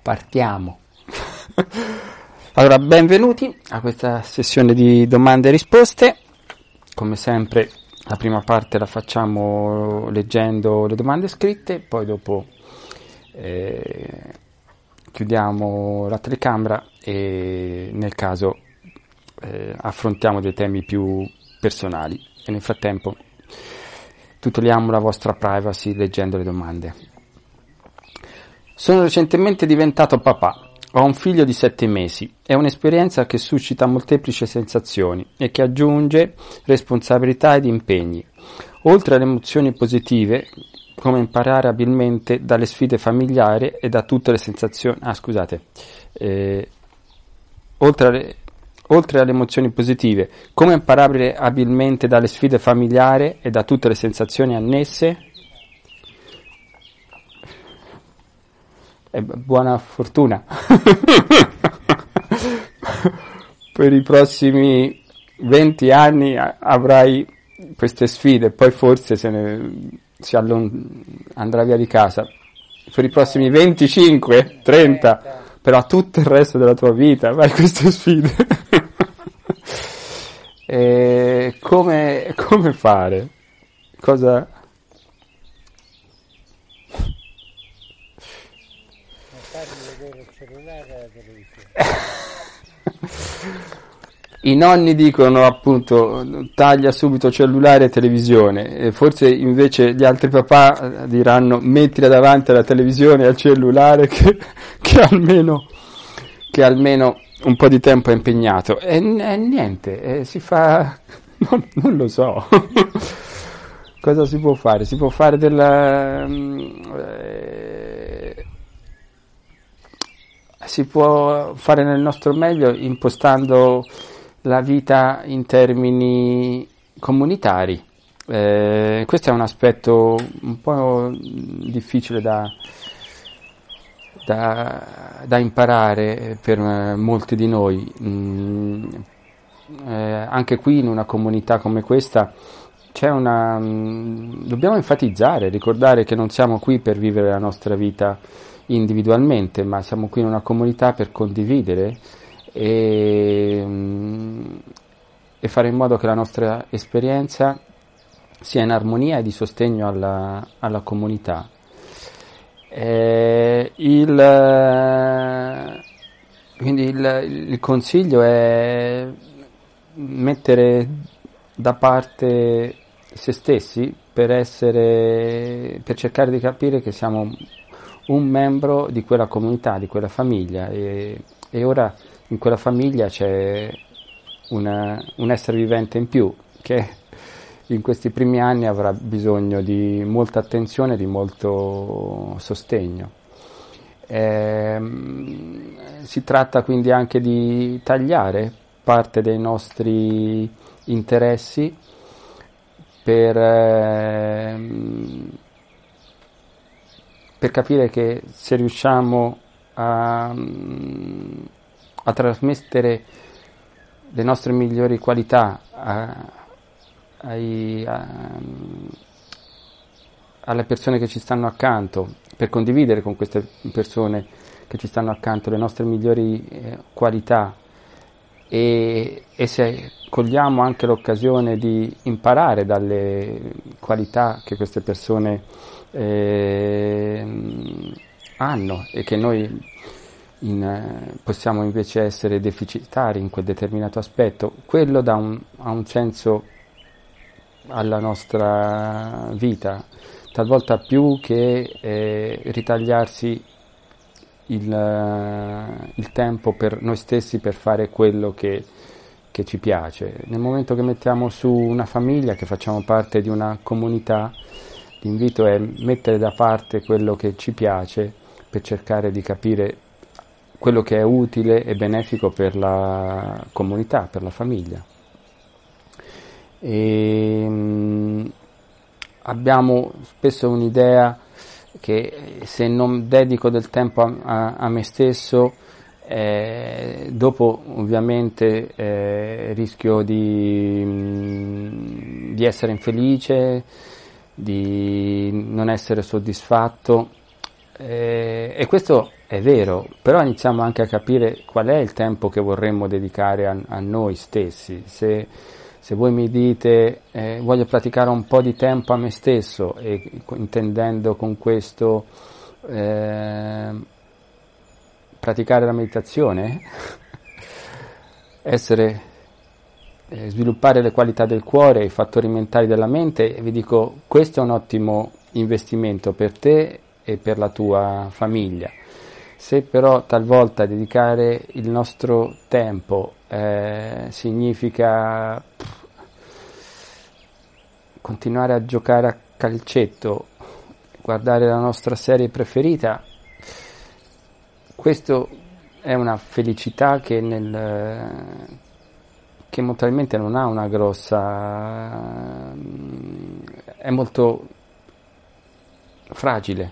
Partiamo. Allora, benvenuti a questa sessione di domande e risposte. Come sempre, la prima parte la facciamo leggendo le domande scritte, poi dopo chiudiamo la telecamera e nel caso affrontiamo dei temi più personali e nel frattempo tuteliamo la vostra privacy leggendo le domande. Sono recentemente diventato papà, ho un figlio di 7 mesi, è un'esperienza che suscita molteplici sensazioni e che aggiunge responsabilità ed impegni. Oltre alle emozioni positive, come imparare abilmente dalle sfide familiari e da tutte le sensazioni... Oltre alle emozioni positive, come imparare abilmente dalle sfide familiari e da tutte le sensazioni annesse? Buona fortuna per i prossimi 20 anni avrai queste sfide, poi forse andrà via di casa per i prossimi 25, 30, però tutto il resto della tua vita avrai queste sfide. Come fare? Cosa? I nonni dicono appunto taglia subito cellulare e televisione, e forse invece gli altri papà diranno mettila davanti alla televisione e al cellulare che almeno un po' di tempo è impegnato e niente, si fa non lo so. Cosa si può fare? Si può fare si può fare nel nostro meglio impostando la vita in termini comunitari. Questo è un aspetto un po' difficile da imparare per molti di noi. Anche qui in una comunità come questa dobbiamo enfatizzare, ricordare che non siamo qui per vivere la nostra vita individualmente, ma siamo qui in una comunità per condividere e fare in modo che la nostra esperienza sia in armonia e di sostegno alla comunità. Quindi il consiglio è mettere da parte se stessi per cercare di capire che siamo un membro di quella comunità, di quella famiglia e ora in quella famiglia c'è un essere vivente in più che in questi primi anni avrà bisogno di molta attenzione, di molto sostegno. Si tratta quindi anche di tagliare parte dei nostri interessi per capire che se riusciamo a trasmettere le nostre migliori qualità alle persone che ci stanno accanto, per condividere con queste persone che ci stanno accanto le nostre migliori qualità e se cogliamo anche l'occasione di imparare dalle qualità che queste persone hanno e che noi possiamo invece essere deficitari in quel determinato aspetto, quello ha un senso alla nostra vita, talvolta più che ritagliarsi il tempo per noi stessi per fare quello che ci piace. Nel momento che mettiamo su una famiglia, che facciamo parte di una comunità, l'invito è mettere da parte quello che ci piace per cercare di capire quello che è utile e benefico per la comunità, per la famiglia. Abbiamo spesso un'idea che se non dedico del tempo a me stesso, dopo ovviamente rischio di essere infelice, di non essere soddisfatto. E questo è vero, però iniziamo anche a capire qual è il tempo che vorremmo dedicare a noi stessi. Se voi mi dite voglio praticare un po' di tempo a me stesso, e intendendo con questo praticare la meditazione, sviluppare le qualità del cuore, i fattori mentali della mente, e vi dico, questo è un ottimo investimento per te e per la tua famiglia. Se però talvolta dedicare il nostro tempo significa continuare a giocare a calcetto, guardare la nostra serie preferita, questo è una felicità che molto probabilmente non ha una grossa, è molto fragile,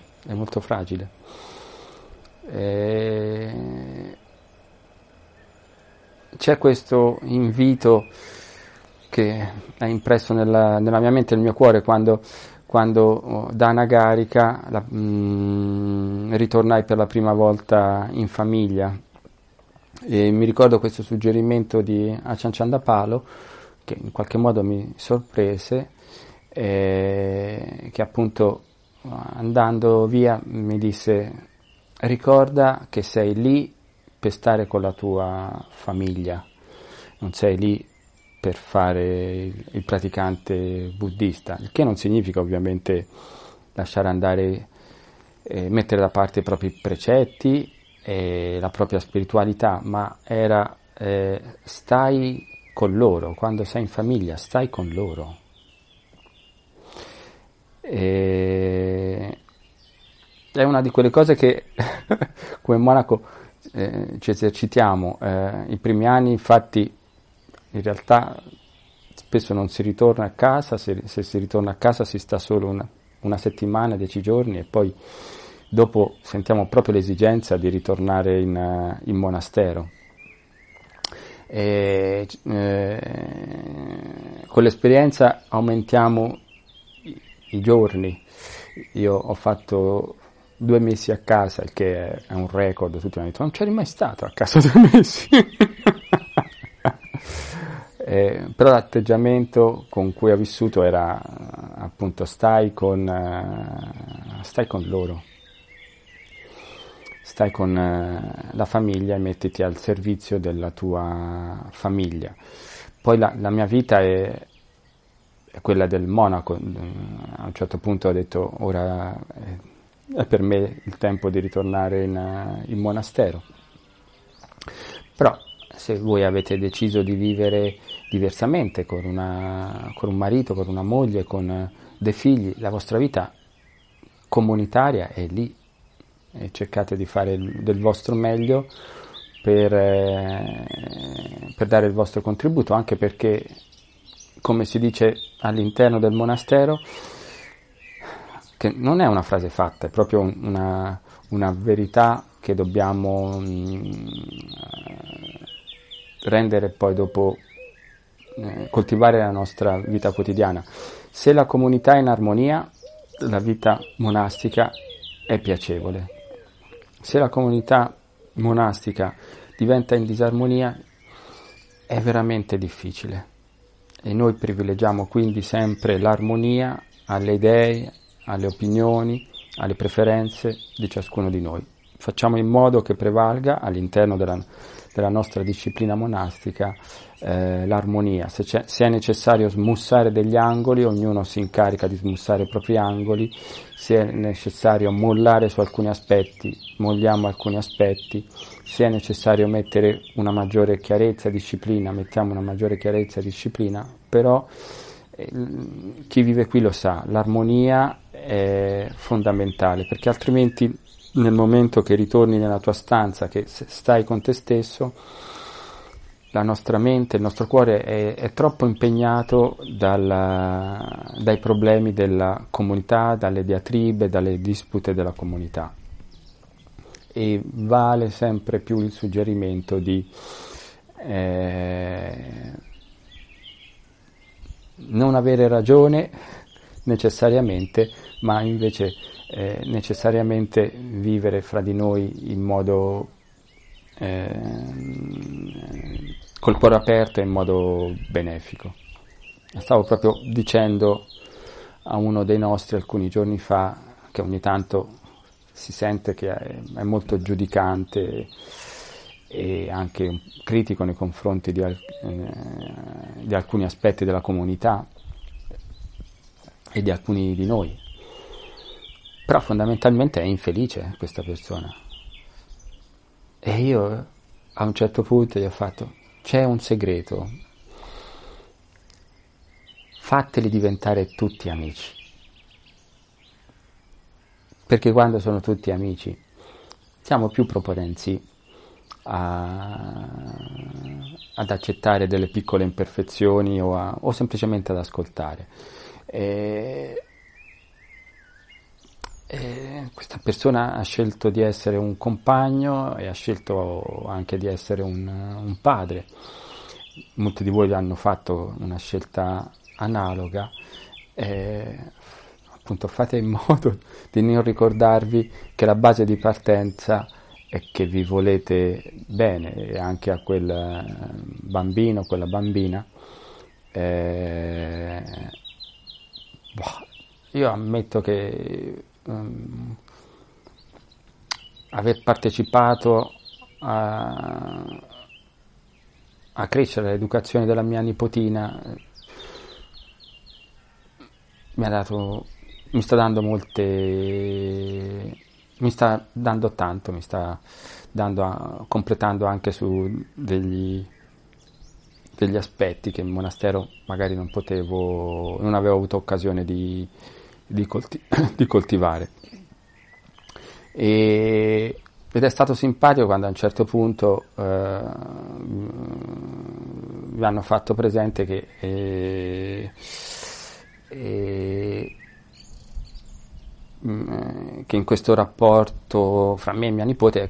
c'è questo invito che è impresso nella mia mente e nel mio cuore quando da Anagarika ritornai per la prima volta in famiglia. E mi ricordo questo suggerimento di Achan Chandapalo, che in qualche modo mi sorprese, che appunto andando via mi disse: ricorda che sei lì per stare con la tua famiglia, non sei lì per fare il praticante buddista, il che non significa ovviamente lasciare andare, mettere da parte i propri precetti e la propria spiritualità, ma era stai con loro, quando sei in famiglia stai con loro. È una di quelle cose che come monaco ci esercitiamo. I primi anni infatti in realtà spesso non si ritorna a casa, se si ritorna a casa si sta solo una settimana, 10 giorni, e poi dopo sentiamo proprio l'esigenza di ritornare in monastero. Con l'esperienza aumentiamo i giorni. Io ho fatto 2 mesi a casa, il che è un record, tutti mi hanno detto: non c'eri mai stato a casa 2 mesi. Però l'atteggiamento con cui ho vissuto era appunto stai con loro, stai con la famiglia e mettiti al servizio della tua famiglia. Poi la mia vita è quella del monaco. A un certo punto ho detto: ora è per me il tempo di ritornare in monastero. Però se voi avete deciso di vivere diversamente, con un marito, con una moglie, con dei figli, la vostra vita comunitaria è lì, e cercate di fare del vostro meglio per dare il vostro contributo, anche perché, come si dice all'interno del monastero, che non è una frase fatta, è proprio una verità che dobbiamo rendere poi dopo, coltivare la nostra vita quotidiana. Se la comunità è in armonia, la vita monastica è piacevole. Se la comunità monastica diventa in disarmonia, è veramente difficile. E noi privilegiamo quindi sempre l'armonia alle idee, alle opinioni, alle preferenze di ciascuno di noi. Facciamo in modo che prevalga all'interno della nostra disciplina monastica l'armonia. Se è necessario smussare degli angoli, ognuno si incarica di smussare i propri angoli. Se è necessario mollare su alcuni aspetti, molliamo alcuni aspetti. Se è necessario mettere una maggiore chiarezza e disciplina, mettiamo una maggiore chiarezza e disciplina. Però chi vive qui lo sa, l'armonia è fondamentale, perché altrimenti nel momento che ritorni nella tua stanza, che stai con te stesso, la nostra mente, il nostro cuore è troppo impegnato dai problemi della comunità, dalle diatribe, dalle dispute della comunità. E vale sempre più il suggerimento di non avere ragione necessariamente, ma invece necessariamente vivere fra di noi in modo col cuore aperto e in modo benefico. Stavo proprio dicendo a uno dei nostri alcuni giorni fa che ogni tanto si sente che è molto giudicante e anche critico nei confronti di alcuni aspetti della comunità e di alcuni di noi, però fondamentalmente è infelice questa persona. E io a un certo punto gli ho fatto: c'è un segreto, fateli diventare tutti amici, perché quando sono tutti amici siamo più propensi ad accettare delle piccole imperfezioni o semplicemente ad ascoltare. Questa persona ha scelto di essere un compagno e ha scelto anche di essere un padre. Molti di voi hanno fatto una scelta analoga. Appunto, fate in modo di non ricordarvi che la base di partenza è che vi volete bene, e anche a quel bambino, quella bambina. Io ammetto che aver partecipato a crescere l'educazione della mia nipotina mi sta dando tanto, mi sta completando anche su degli aspetti che in monastero magari non avevo avuto occasione di coltivare. Ed è stato simpatico quando a un certo punto mi hanno fatto presente che in questo rapporto fra me e mia nipote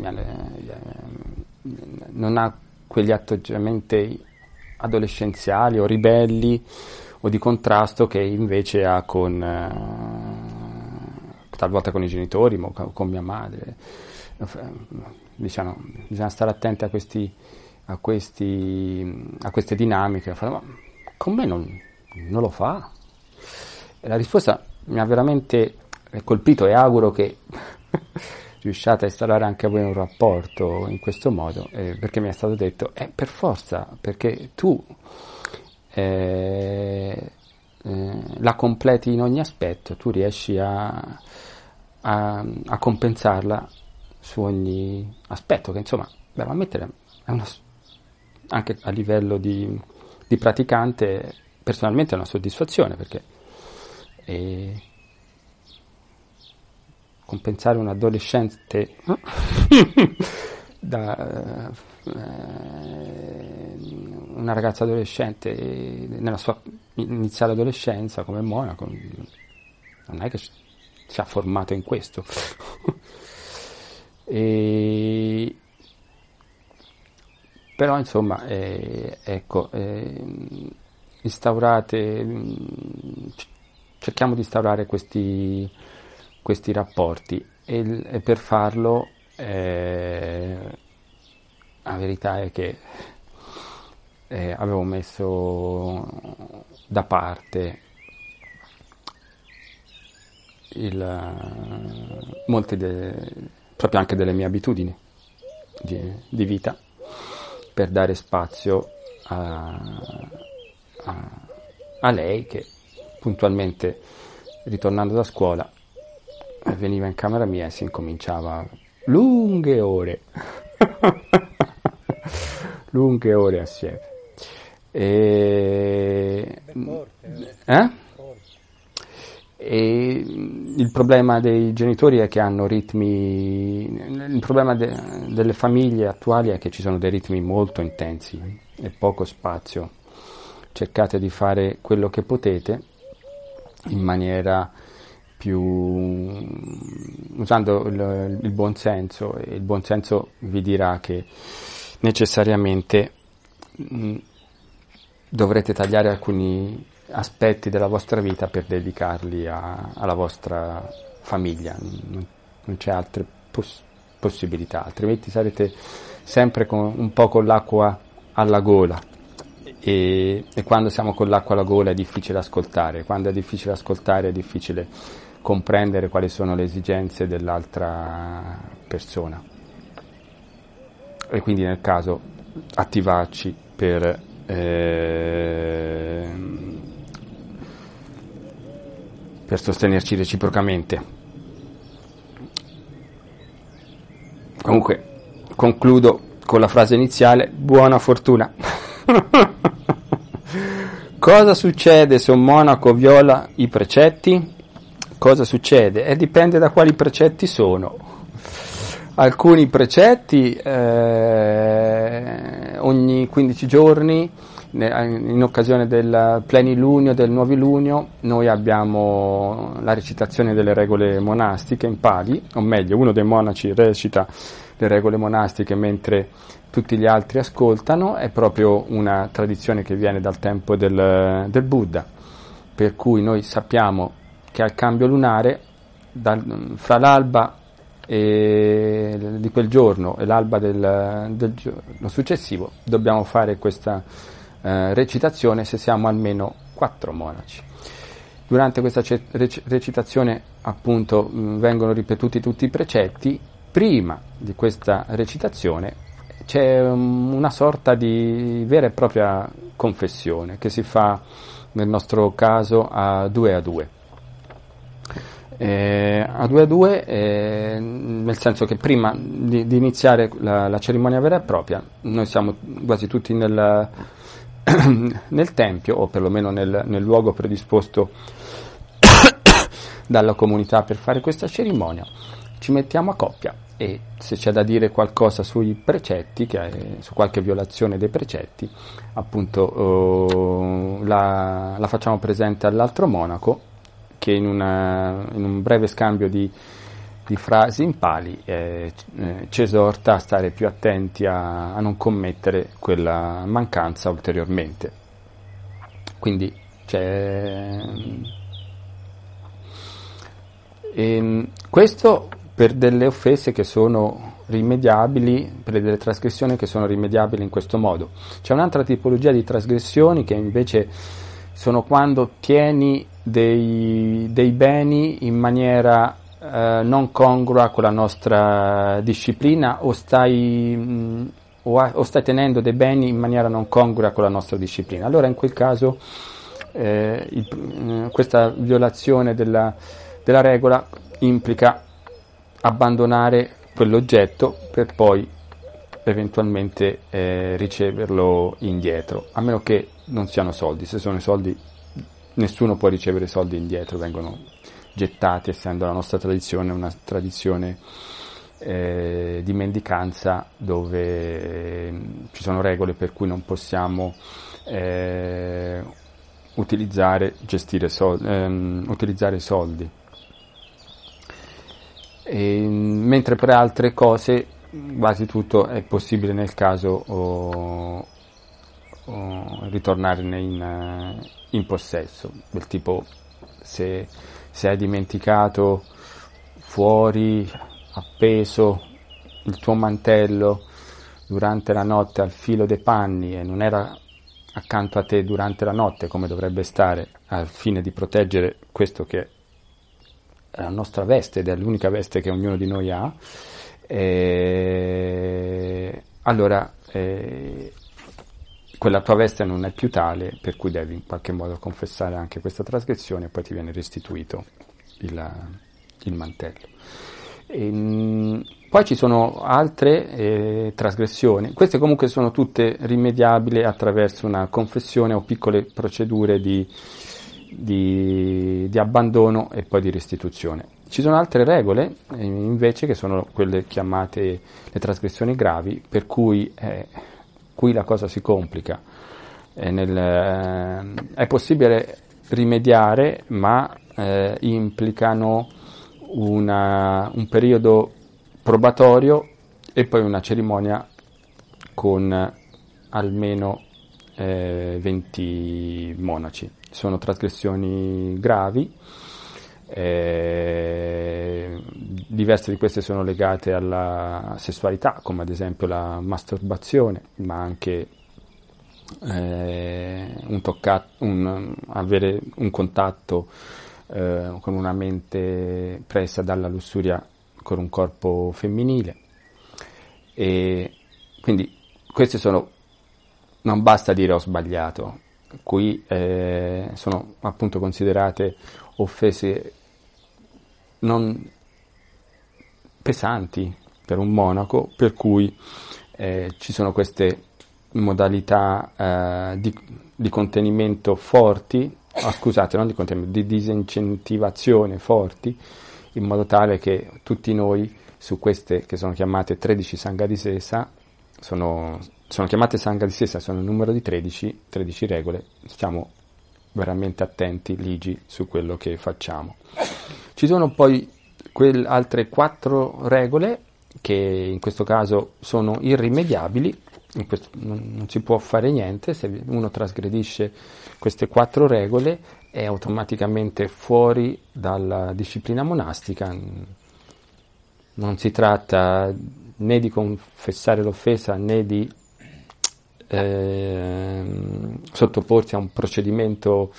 non ha quegli atteggiamenti adolescenziali o ribelli o di contrasto che invece ha talvolta con i genitori, ma con mia madre. Diciamo, bisogna stare attenti a queste dinamiche. Ma con me non lo fa. E la risposta mi ha veramente colpito e auguro che riusciate a instaurare anche voi un rapporto in questo modo, perché mi è stato detto per forza, perché tu la completi in ogni aspetto, tu riesci a compensarla su ogni aspetto, che insomma, devo ammettere, anche a livello di praticante, personalmente è una soddisfazione, perché compensare un adolescente una ragazza adolescente nella sua iniziale adolescenza come monaco non è che si è formato in questo. Però insomma cerchiamo di instaurare questi rapporti e per farlo la verità è che avevo messo da parte proprio anche delle mie abitudini di vita per dare spazio a lei, che puntualmente, ritornando da scuola, veniva in camera mia e si incominciava lunghe ore assieme. E il problema dei genitori è che hanno il problema delle famiglie attuali è che ci sono dei ritmi molto intensi e poco spazio. Cercate di fare quello che potete in maniera usando il buon senso, e il buon senso vi dirà che necessariamente dovrete tagliare alcuni aspetti della vostra vita per dedicarli alla vostra famiglia, non c'è altre possibilità, altrimenti sarete sempre un po' con l'acqua alla gola, e quando siamo con l'acqua alla gola è difficile ascoltare, quando è difficile ascoltare è difficile comprendere quali sono le esigenze dell'altra persona, e quindi nel caso attivarci per sostenerci reciprocamente. Comunque concludo con la frase iniziale: buona fortuna. Cosa succede se un monaco viola i precetti? Cosa succede? Dipende da quali precetti sono. Alcuni precetti ogni 15 giorni, in occasione del plenilunio, del novilunio, noi abbiamo la recitazione delle regole monastiche in Pali, o meglio, uno dei monaci recita le regole monastiche mentre tutti gli altri ascoltano. È proprio una tradizione che viene dal tempo del Buddha, per cui noi sappiamo che al cambio lunare, fra l'alba di quel giorno e l'alba del giorno successivo, dobbiamo fare questa recitazione se siamo almeno 4 monaci. Durante questa recitazione, appunto, vengono ripetuti tutti i precetti. Prima di questa recitazione c'è una sorta di vera e propria confessione che si fa, nel nostro caso, a due. Nel senso che prima di iniziare la cerimonia vera e propria, noi siamo quasi tutti nel tempio, o perlomeno nel luogo predisposto dalla comunità per fare questa cerimonia. Ci mettiamo a coppia e se c'è da dire qualcosa sui precetti, su qualche violazione dei precetti, appunto la facciamo presente all'altro monaco, che in un breve scambio di frasi in Pali ci esorta a stare più attenti a non commettere quella mancanza ulteriormente. Quindi questo per delle offese che sono rimediabili, per delle trasgressioni che sono rimediabili in questo modo. C'è un'altra tipologia di trasgressioni che invece sono quando tieni dei beni in maniera non congrua con la nostra disciplina, o stai tenendo dei beni in maniera non congrua con la nostra disciplina. Allora in quel caso questa violazione della regola implica abbandonare quell'oggetto per poi eventualmente riceverlo indietro, a meno che non siano soldi. Se sono soldi, nessuno può ricevere soldi indietro, vengono gettati, essendo la nostra tradizione una tradizione di mendicanza, dove ci sono regole per cui non possiamo utilizzare soldi. Mentre per altre cose quasi tutto è possibile nel caso ritornarne in possesso, del tipo se hai dimenticato fuori appeso il tuo mantello durante la notte al filo dei panni e non era accanto a te durante la notte come dovrebbe stare, al fine di proteggere questo che è la nostra veste ed è l'unica veste che ognuno di noi ha, allora quella tua veste non è più tale, per cui devi in qualche modo confessare anche questa trasgressione e poi ti viene restituito il mantello. Poi ci sono altre trasgressioni, queste comunque sono tutte rimediabili attraverso una confessione o piccole procedure di abbandono e poi di restituzione. Ci sono altre regole invece, che sono quelle chiamate le trasgressioni gravi, per cui qui la cosa si complica. È possibile rimediare, ma implicano un periodo probatorio e poi una cerimonia con almeno 20 monaci. Sono trasgressioni gravi, Diverse di queste sono legate alla sessualità, come ad esempio la masturbazione, ma anche avere un contatto con una mente presa dalla lussuria con un corpo femminile. E quindi queste sono, non basta dire ho sbagliato, qui sono appunto considerate offese non pesanti per un monaco, per cui ci sono queste modalità di contenimento forti, scusate, non di contenimento, di disincentivazione forti, in modo tale che tutti noi su queste che sono chiamate 13 Sangha di Sesa, sono chiamate Sangha di Sesa, sono il numero di 13 regole, stiamo veramente attenti, ligi, su quello che facciamo. Ci sono poi altre 4 regole che in questo caso sono irrimediabili, non si può fare niente, se uno trasgredisce queste 4 regole è automaticamente fuori dalla disciplina monastica. Non si tratta né di confessare l'offesa né di sottoporsi a un procedimento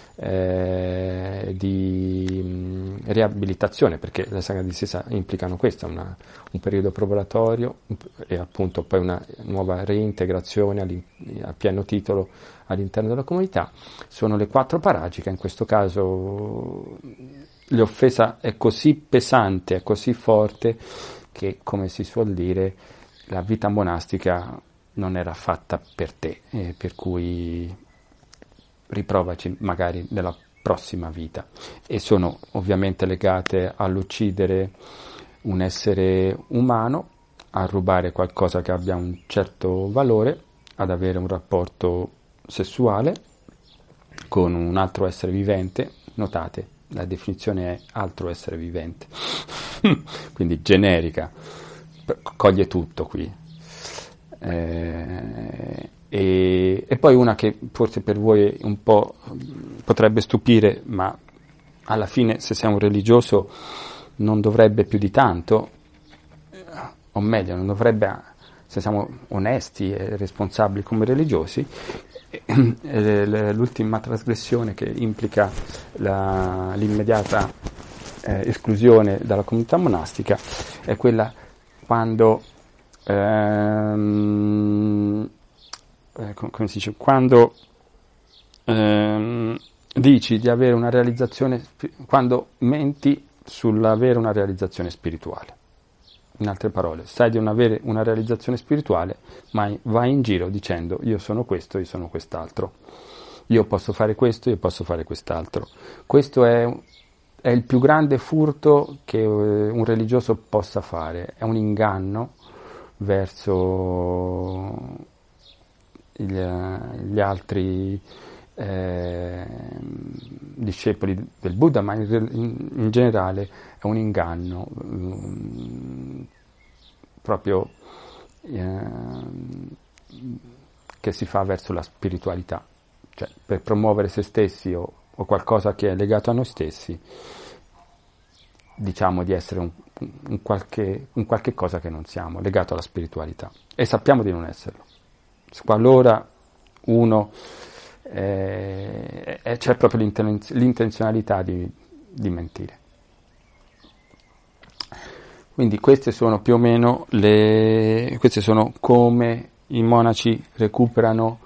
di riabilitazione, perché le Sangha di Sesa implicano questo, un periodo probatorio e appunto poi una nuova reintegrazione a pieno titolo all'interno della comunità. Sono le 4 paragiche, in questo caso l'offesa è così pesante, è così forte che, come si suol dire, la vita monastica non era fatta per te, per cui riprovaci magari nella prossima vita. E sono ovviamente legate all'uccidere un essere umano, a rubare qualcosa che abbia un certo valore, ad avere un rapporto sessuale con un altro essere vivente. Notate, la definizione è altro essere vivente, quindi generica, coglie tutto qui. E poi una che forse per voi un po' potrebbe stupire, ma alla fine se sei un religioso non dovrebbe più di tanto, o meglio, non dovrebbe, se siamo onesti e responsabili come religiosi. L'ultima trasgressione che implica l'immediata esclusione dalla comunità monastica è quella quando come si dice, quando dici di avere una realizzazione, quando menti sull'avere una realizzazione spirituale. In altre parole, sai di non avere una realizzazione spirituale, ma vai in giro dicendo io sono questo, io sono quest'altro, io posso fare questo, io posso fare quest'altro. Questo è il più grande furto che un religioso possa fare, è un inganno verso gli altri discepoli del Buddha, ma in generale è un inganno proprio che si fa verso la spiritualità, cioè per promuovere se stessi o qualcosa che è legato a noi stessi, diciamo di essere un qualche cosa che non siamo, legato alla spiritualità, e sappiamo di non esserlo. Qualora uno c'è proprio l'intenzionalità di mentire. Quindi queste sono più o meno queste sono come i monaci recuperano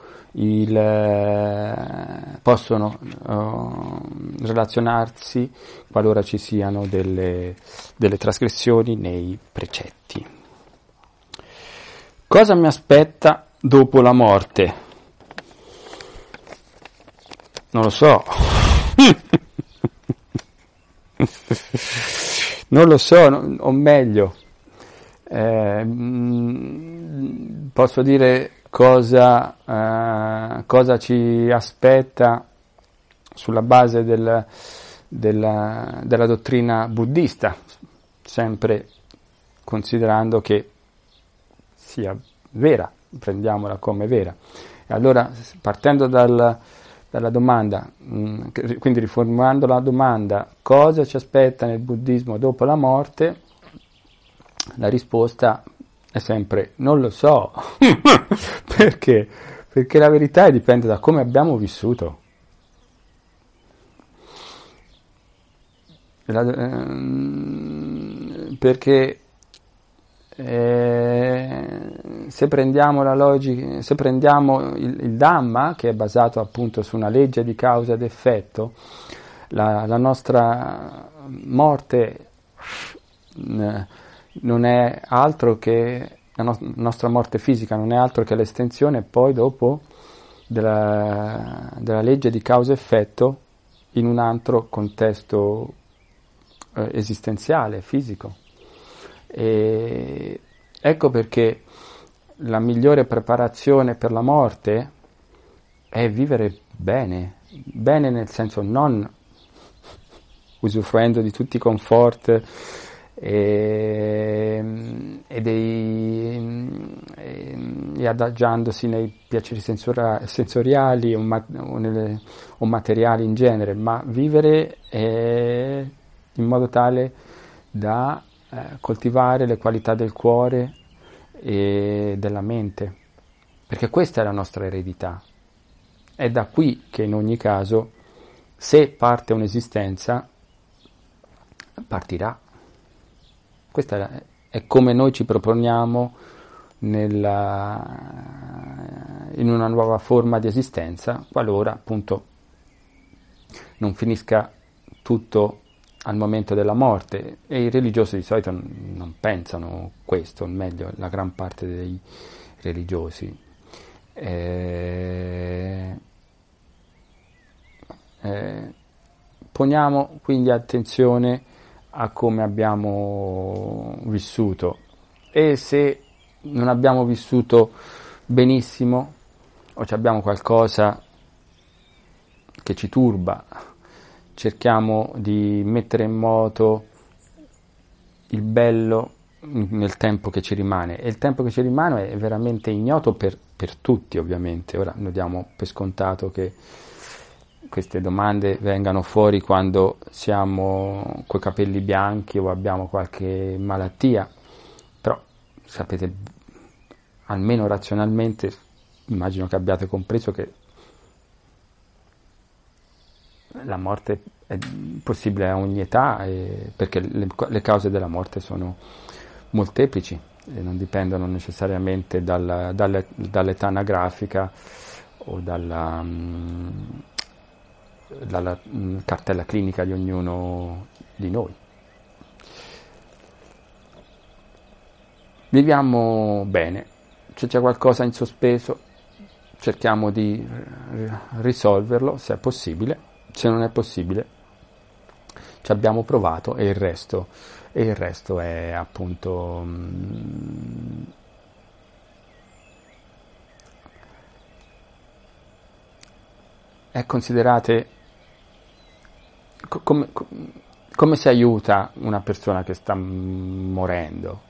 possono relazionarsi qualora ci siano delle trasgressioni nei precetti. Cosa mi aspetta dopo la morte? Non lo so. Non lo so, o meglio, posso dire cosa ci aspetta sulla base della dottrina buddista, sempre considerando che sia vera, prendiamola come vera. E allora, partendo dalla domanda, quindi riformulando la domanda cosa ci aspetta nel buddismo dopo la morte, la risposta è sempre non lo so. Perché? Perché la verità dipende da come abbiamo vissuto. Perché se prendiamo la logica, se prendiamo il Dhamma, che è basato appunto su una legge di causa ed effetto, la nostra morte non è altro che la nostra morte fisica non è altro che l'estensione poi dopo della legge di causa-effetto in un altro contesto esistenziale, fisico. E ecco perché la migliore preparazione per la morte è vivere bene, bene nel senso non usufruendo di tutti i comfort e adagiandosi nei piaceri sensoriali o materiali in genere, ma vivere in modo tale da coltivare le qualità del cuore e della mente, perché questa è la nostra eredità. È da qui che in ogni caso, se parte un'esistenza, partirà. Questa è come noi ci proponiamo in una nuova forma di esistenza, qualora appunto non finisca tutto al momento della morte. E i religiosi di solito non pensano questo, o meglio, la gran parte dei religiosi. Poniamo quindi attenzione a come abbiamo vissuto, e se non abbiamo vissuto benissimo o abbiamo qualcosa che ci turba, cerchiamo di mettere in moto il bello nel tempo che ci rimane, e il tempo che ci rimane è veramente ignoto per tutti, ovviamente. Ora noi diamo per scontato che queste domande vengano fuori quando siamo coi capelli bianchi o abbiamo qualche malattia, però sapete, almeno razionalmente, immagino che abbiate compreso che la morte è possibile a ogni età, perché le cause della morte sono molteplici e non dipendono necessariamente dall'età anagrafica o dalla cartella clinica di ognuno di noi. Viviamo bene, se c'è qualcosa in sospeso cerchiamo di risolverlo se è possibile, se non è possibile ci abbiamo provato, e il resto è appunto è considerate come si aiuta una persona che sta morendo,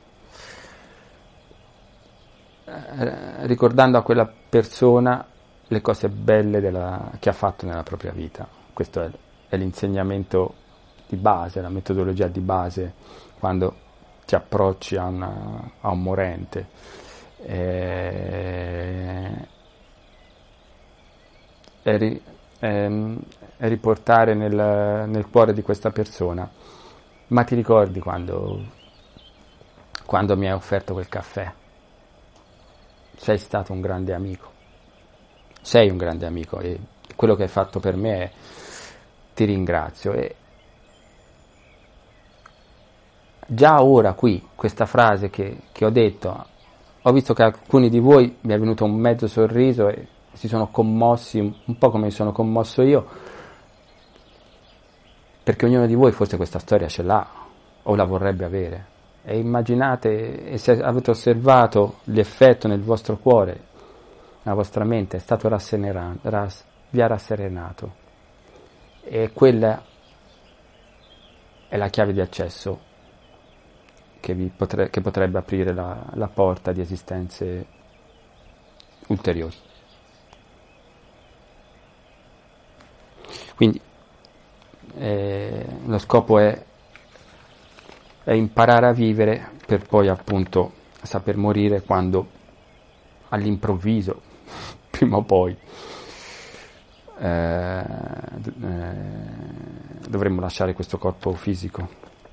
ricordando a quella persona le cose belle che ha fatto nella propria vita. Questo è l'insegnamento di base, la metodologia di base quando ti approcci a un morente. E riportare nel cuore di questa persona: ma ti ricordi quando mi hai offerto quel caffè? Sei stato un grande amico, sei un grande amico, e quello che hai fatto per me è ti ringrazio. E già ora qui, questa frase che ho detto, ho visto che alcuni di voi mi è venuto un mezzo sorriso e si sono commossi, un po' come mi sono commosso io, perché ognuno di voi forse questa storia ce l'ha o la vorrebbe avere. E immaginate, e se avete osservato l'effetto nel vostro cuore, nella vostra mente, è stato vi ha rasserenato, e quella è la chiave di accesso che potrebbe aprire la porta di esistenze ulteriori. Quindi lo scopo è imparare a vivere per poi appunto saper morire quando all'improvviso, prima o poi, dovremmo lasciare questo corpo fisico.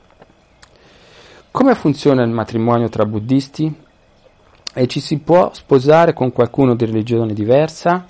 Come funziona il matrimonio tra buddisti? E ci si può sposare con qualcuno di religione diversa?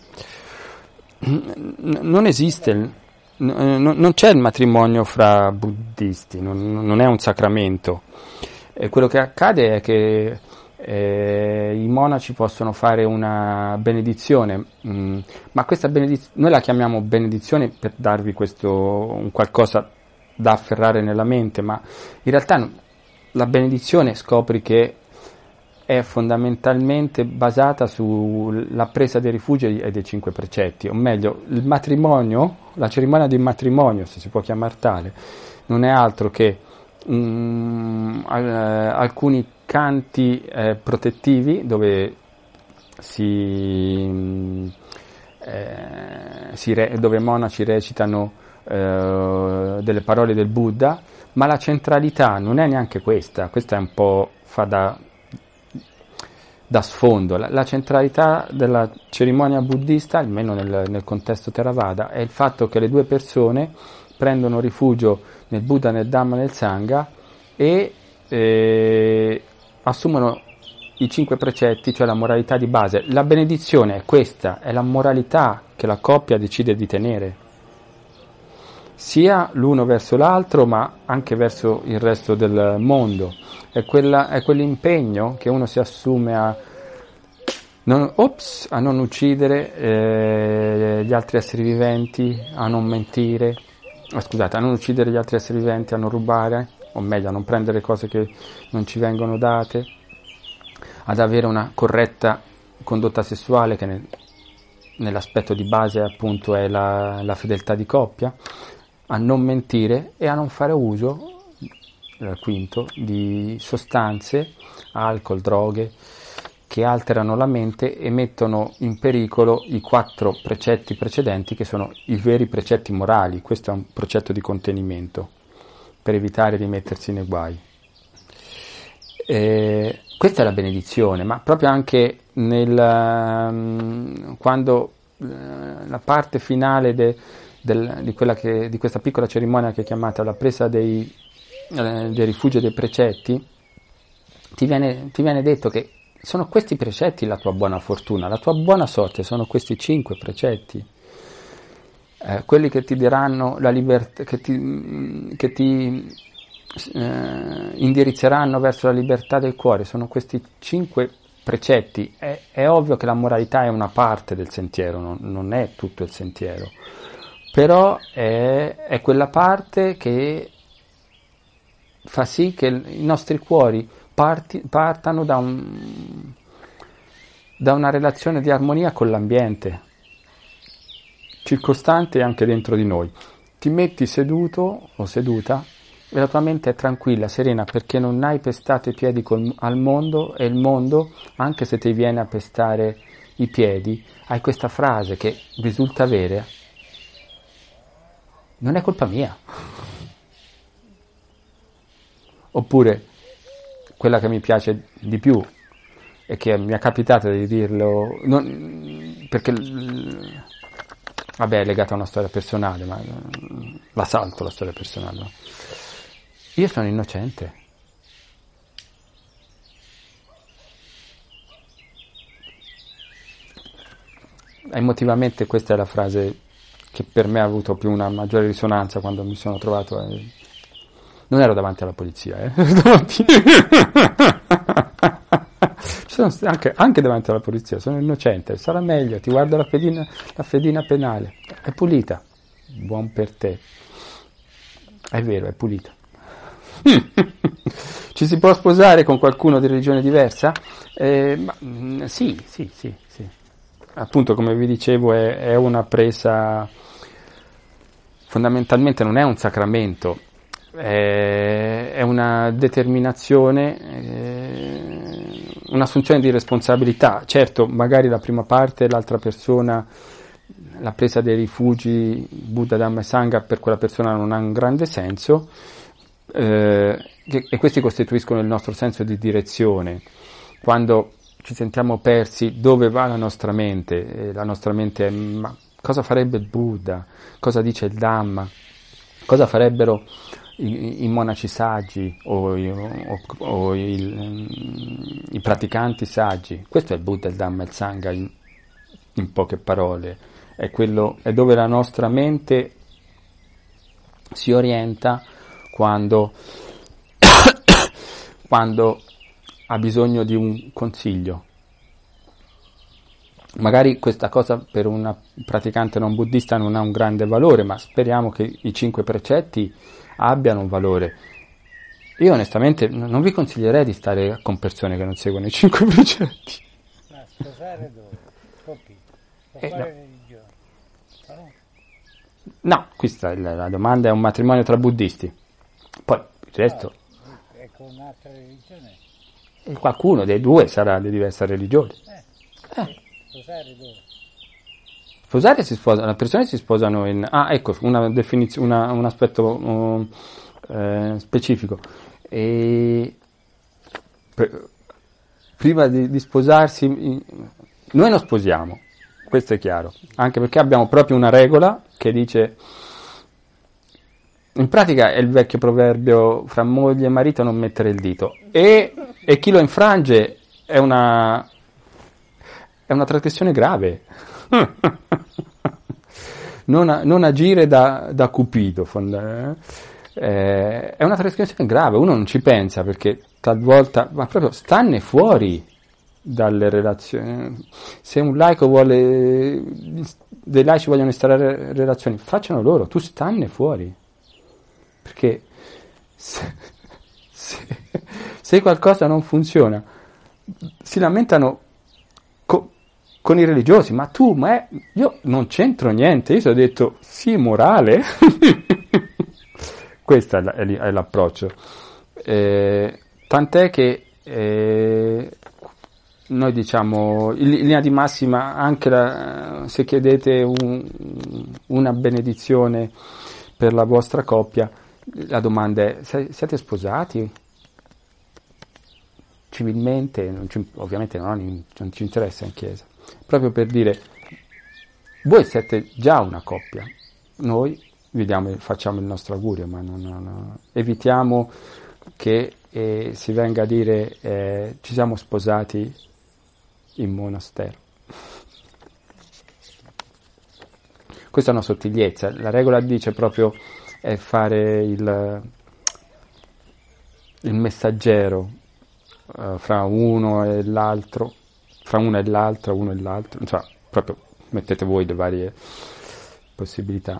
Non esiste, non c'è il matrimonio fra buddisti, non è un sacramento. Quello che accade è che i monaci possono fare una benedizione, ma questa benedizione noi la chiamiamo benedizione per darvi un qualcosa da afferrare nella mente, ma in realtà la benedizione scopri che è fondamentalmente basata sulla presa dei rifugi e dei 5 precetti, o meglio, il matrimonio, la cerimonia di matrimonio, se si può chiamare tale, non è altro che alcuni canti protettivi dove dove monaci recitano delle parole del Buddha, ma la centralità non è neanche questa è un po' da sfondo. La centralità della cerimonia buddista, almeno nel contesto Theravada, è il fatto che le due persone prendono rifugio nel Buddha, nel Dhamma e nel Sangha e assumono i 5 precetti, cioè la moralità di base. La benedizione è questa, è la moralità che la coppia decide di tenere, sia l'uno verso l'altro, ma anche verso il resto del mondo. È quell'impegno che uno si assume a non uccidere gli altri esseri viventi, a non mentire, a non uccidere gli altri esseri viventi, a non rubare, o meglio, a non prendere cose che non ci vengono date, ad avere una corretta condotta sessuale che nell'aspetto di base appunto è la fedeltà di coppia, a non mentire e a non fare uso, quinto, di sostanze, alcol, droghe, che alterano la mente e mettono in pericolo i 4 precetti precedenti, che sono i veri precetti morali. Questo è un precetto di contenimento, per evitare di mettersi nei guai. Questa è la benedizione, ma proprio anche quando la parte finale di questa piccola cerimonia che è chiamata la presa dei rifugio dei precetti, ti viene detto che sono questi precetti la tua buona fortuna, la tua buona sorte, sono questi 5 precetti, quelli che ti daranno la libertà, che ti indirizzeranno verso la libertà del cuore, sono questi 5 precetti. È ovvio che la moralità è una parte del sentiero, non è tutto il sentiero, però è quella parte che fa sì che i nostri cuori partano da una relazione di armonia con l'ambiente circostante e anche dentro di noi. Ti metti seduto o seduta e la tua mente è tranquilla, serena, perché non hai pestato i piedi al mondo, e il mondo, anche se ti viene a pestare i piedi, hai questa frase che risulta vera: non è colpa mia. Oppure quella che mi piace di più e che mi è capitato di dirlo, perché vabbè, è legata a una storia personale, ma la salto la storia personale, no? Io sono innocente. Emotivamente questa è la frase che per me ha avuto più una maggiore risonanza quando mi sono trovato non ero davanti alla polizia, sono anche davanti alla polizia, sono innocente, sarà meglio, ti guardo la fedina penale, è pulita, buon per te, è vero, è pulita. Ci si può sposare con qualcuno di religione diversa? Sì. Appunto, come vi dicevo, è una presa, fondamentalmente non è un sacramento, è una determinazione, un'assunzione di responsabilità. Certo, magari la prima parte l'altra persona la presa dei rifugi Buddha, Dhamma e Sangha per quella persona non ha un grande senso, e questi costituiscono il nostro senso di direzione. Quando ci sentiamo persi, dove va la nostra mente? La nostra mente è: ma cosa farebbe il Buddha? Cosa dice il Dhamma? Cosa farebbero i monaci saggi o i praticanti saggi? Questo è il Buddha, il Dhamma e il Sangha in poche parole. È dove la nostra mente si orienta quando ha bisogno di un consiglio. Magari questa cosa per una praticante non buddista non ha un grande valore, ma speriamo che i 5 precetti abbiano un valore. Io onestamente non vi consiglierei di stare con persone che non seguono i 5 precetti. Ma sposare dove? Capito? Fare religione? No, questa è la domanda, è un matrimonio tra buddisti. Poi il resto... E con un'altra religione? E qualcuno dei due sarà di diversa religione. Sposare dove? Sposare si sposano, le persone si sposano in... Ah, ecco, una definizione, un aspetto specifico. Prima di sposarsi, noi non sposiamo, questo è chiaro, anche perché abbiamo proprio una regola che dice... In pratica è il vecchio proverbio: fra moglie e marito non mettere il dito, e chi lo infrange è una trasgressione grave. non agire da Cupido, è una trasgressione grave. Uno non ci pensa perché talvolta, ma proprio stanne fuori dalle relazioni. Se un laico dei laici vogliono instaurare relazioni, facciano loro, tu stanne fuori. Perché se qualcosa non funziona, si lamentano con i religiosi: ma io non c'entro niente, io ti ho detto sì, morale. Questo è l'approccio. Tant'è che noi diciamo, in linea di massima, anche se chiedete una benedizione per la vostra coppia, la domanda è: siete sposati? Civilmente, ovviamente non ci interessa in chiesa, proprio per dire: voi siete già una coppia, noi facciamo il nostro augurio, ma evitiamo che si venga a dire ci siamo sposati in monastero. Questa è una sottigliezza. La regola dice proprio è fare il messaggero fra uno e l'altro, fra una e l'altra, uno e l'altro, insomma, proprio mettete voi le varie possibilità,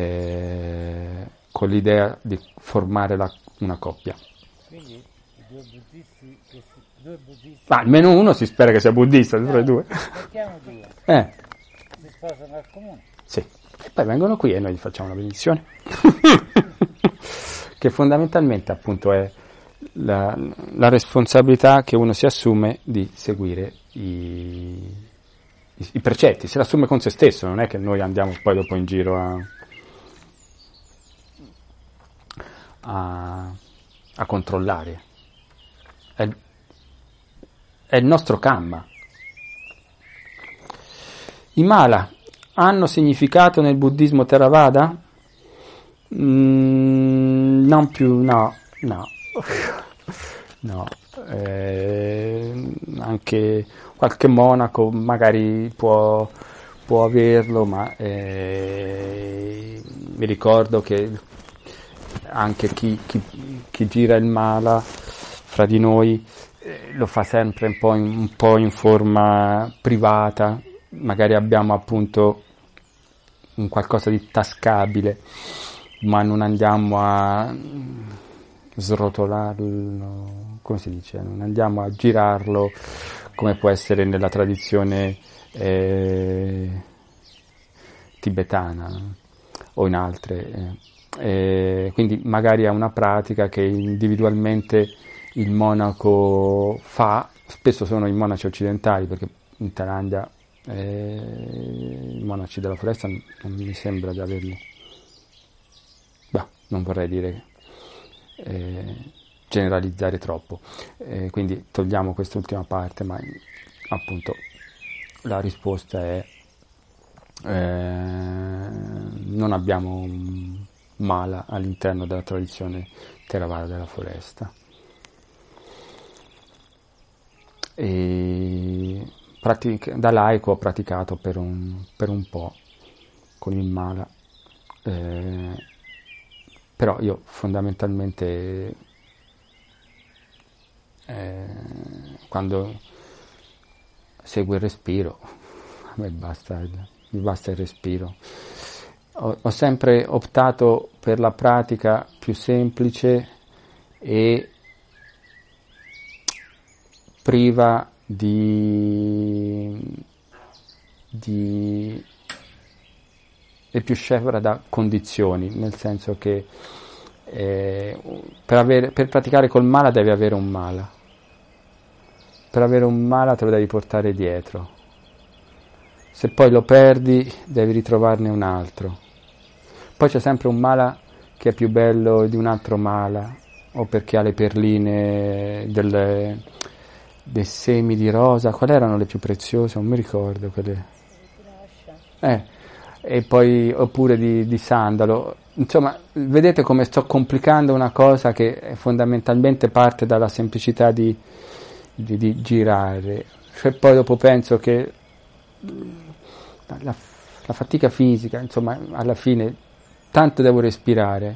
con l'idea di formare una coppia. Quindi i due buddisti... Ma almeno uno si spera che sia buddista, tra i due. Mettiamo due. Si sposano al comune. Sì. E poi vengono qui e noi gli facciamo la benedizione. Che fondamentalmente appunto è la responsabilità che uno si assume di seguire i precetti, se l'assume con se stesso, non è che noi andiamo poi dopo in giro a controllare. È il nostro Kamma. I mala hanno significato nel buddismo Theravada? Non più, no. Anche qualche monaco magari può averlo, ma mi ricordo che anche chi gira il mala fra di noi lo fa sempre un po' in forma privata, magari abbiamo appunto un qualcosa di tascabile, ma non andiamo a srotolarlo, come si dice, non andiamo a girarlo come può essere nella tradizione tibetana o in altre. Quindi magari è una pratica che individualmente il monaco fa, spesso sono i monaci occidentali, perché in Thailandia I monaci della foresta non mi sembra di averli. Beh, non vorrei dire generalizzare troppo, quindi togliamo quest'ultima parte, ma appunto la risposta è non abbiamo mala all'interno della tradizione Theravada della foresta. E da laico ho praticato per un po' con il mala, però io fondamentalmente quando seguo il respiro, a me mi basta il respiro. Ho sempre optato per la pratica più semplice e priva e più scevra da condizioni, nel senso che per praticare col mala devi avere un mala. Per avere un mala te lo devi portare dietro. Se poi lo perdi, devi ritrovarne un altro. Poi c'è sempre un mala che è più bello di un altro mala, o perché ha le perline dei semi di rosa. Quali erano le più preziose? Non mi ricordo quelle. E poi oppure di sandalo. Insomma, vedete come sto complicando una cosa che fondamentalmente parte dalla semplicità di girare. Cioè, poi dopo penso che la fatica fisica, insomma, alla fine tanto devo respirare.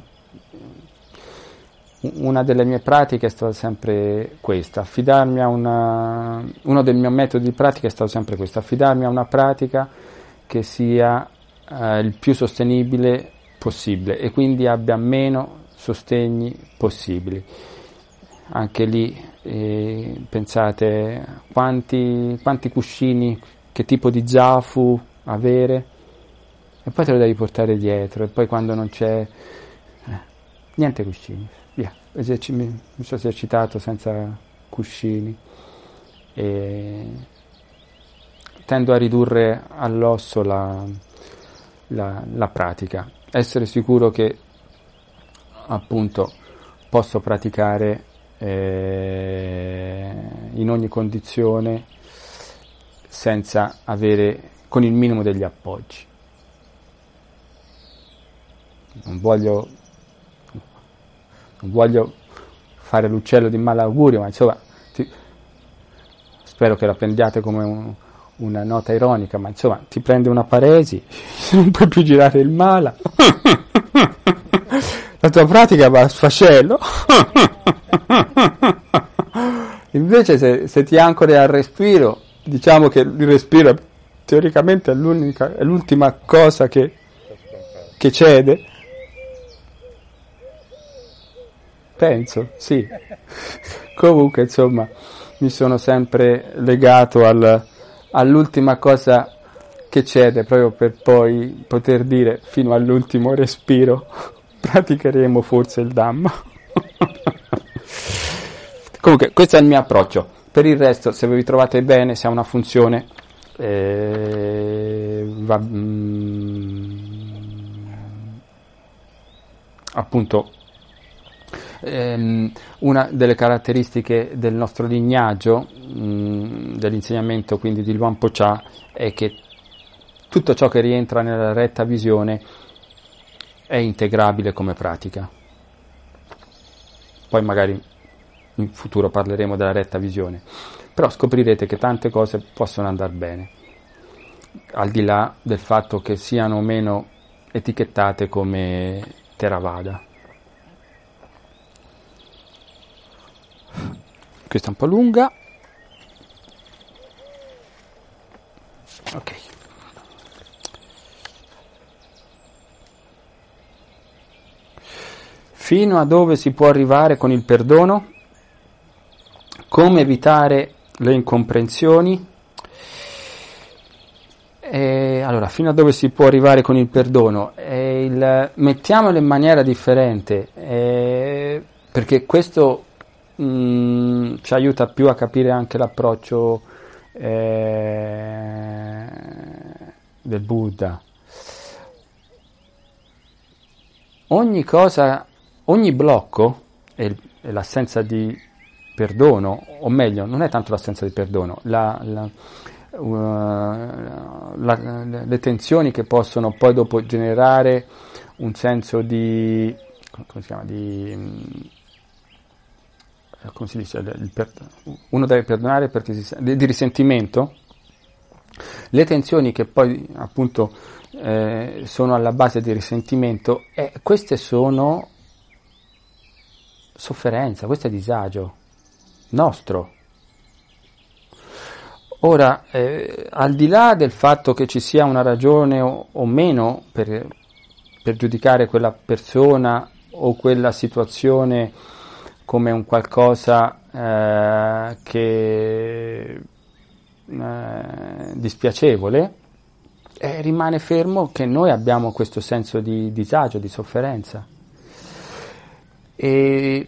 Una delle mie pratiche è stata sempre questa, affidarmi a uno dei miei metodi di pratica è stato sempre questo, affidarmi a una pratica che sia il più sostenibile possibile e quindi abbia meno sostegni possibili. Anche lì pensate quanti cuscini, che tipo di zafu avere, e poi te lo devi portare dietro, e poi quando non c'è niente cuscini, via, mi sono esercitato senza cuscini e tendo a ridurre all'osso la pratica, essere sicuro che appunto posso praticare in ogni condizione senza avere, con il minimo degli appoggi. Non voglio fare l'uccello di malaugurio, ma insomma spero che la prendiate come una nota ironica, ma insomma ti prende una paresi, non puoi più girare il mala, la tua pratica va a sfascello. Invece se ti ancori al respiro, diciamo che il respiro teoricamente è l'ultima cosa che cede. Penso, sì. Comunque, insomma, mi sono sempre legato all'ultima cosa che cede, proprio per poi poter dire fino all'ultimo respiro praticheremo forse il Dhamma. Comunque, questo è il mio approccio. Per il resto, se vi trovate bene, se ha una funzione, appunto, una delle caratteristiche del nostro lignaggio, dell'insegnamento quindi di Luang Por Chah, è che tutto ciò che rientra nella retta visione è integrabile come pratica. Poi magari in futuro parleremo della retta visione, però scoprirete che tante cose possono andare bene, al di là del fatto che siano o meno etichettate come Theravada. Questa è un po' lunga. Ok. Fino a dove si può arrivare con il perdono? Come evitare le incomprensioni? Allora, fino a dove si può arrivare con il perdono? Mettiamolo in maniera differente, perché questo ci aiuta più a capire anche l'approccio del Buddha. Ogni cosa, ogni blocco è l'assenza di perdono, o meglio, non è tanto l'assenza di perdono, le tensioni che possono poi dopo generare un senso di, come si chiama, come si dice, uno deve perdonare perché di risentimento, le tensioni che poi appunto sono alla base di risentimento, queste sono sofferenza, questo è disagio nostro. Ora, al di là del fatto che ci sia una ragione o meno per giudicare quella persona o quella situazione come un qualcosa che dispiacevole, rimane fermo che noi abbiamo questo senso di disagio, di sofferenza. E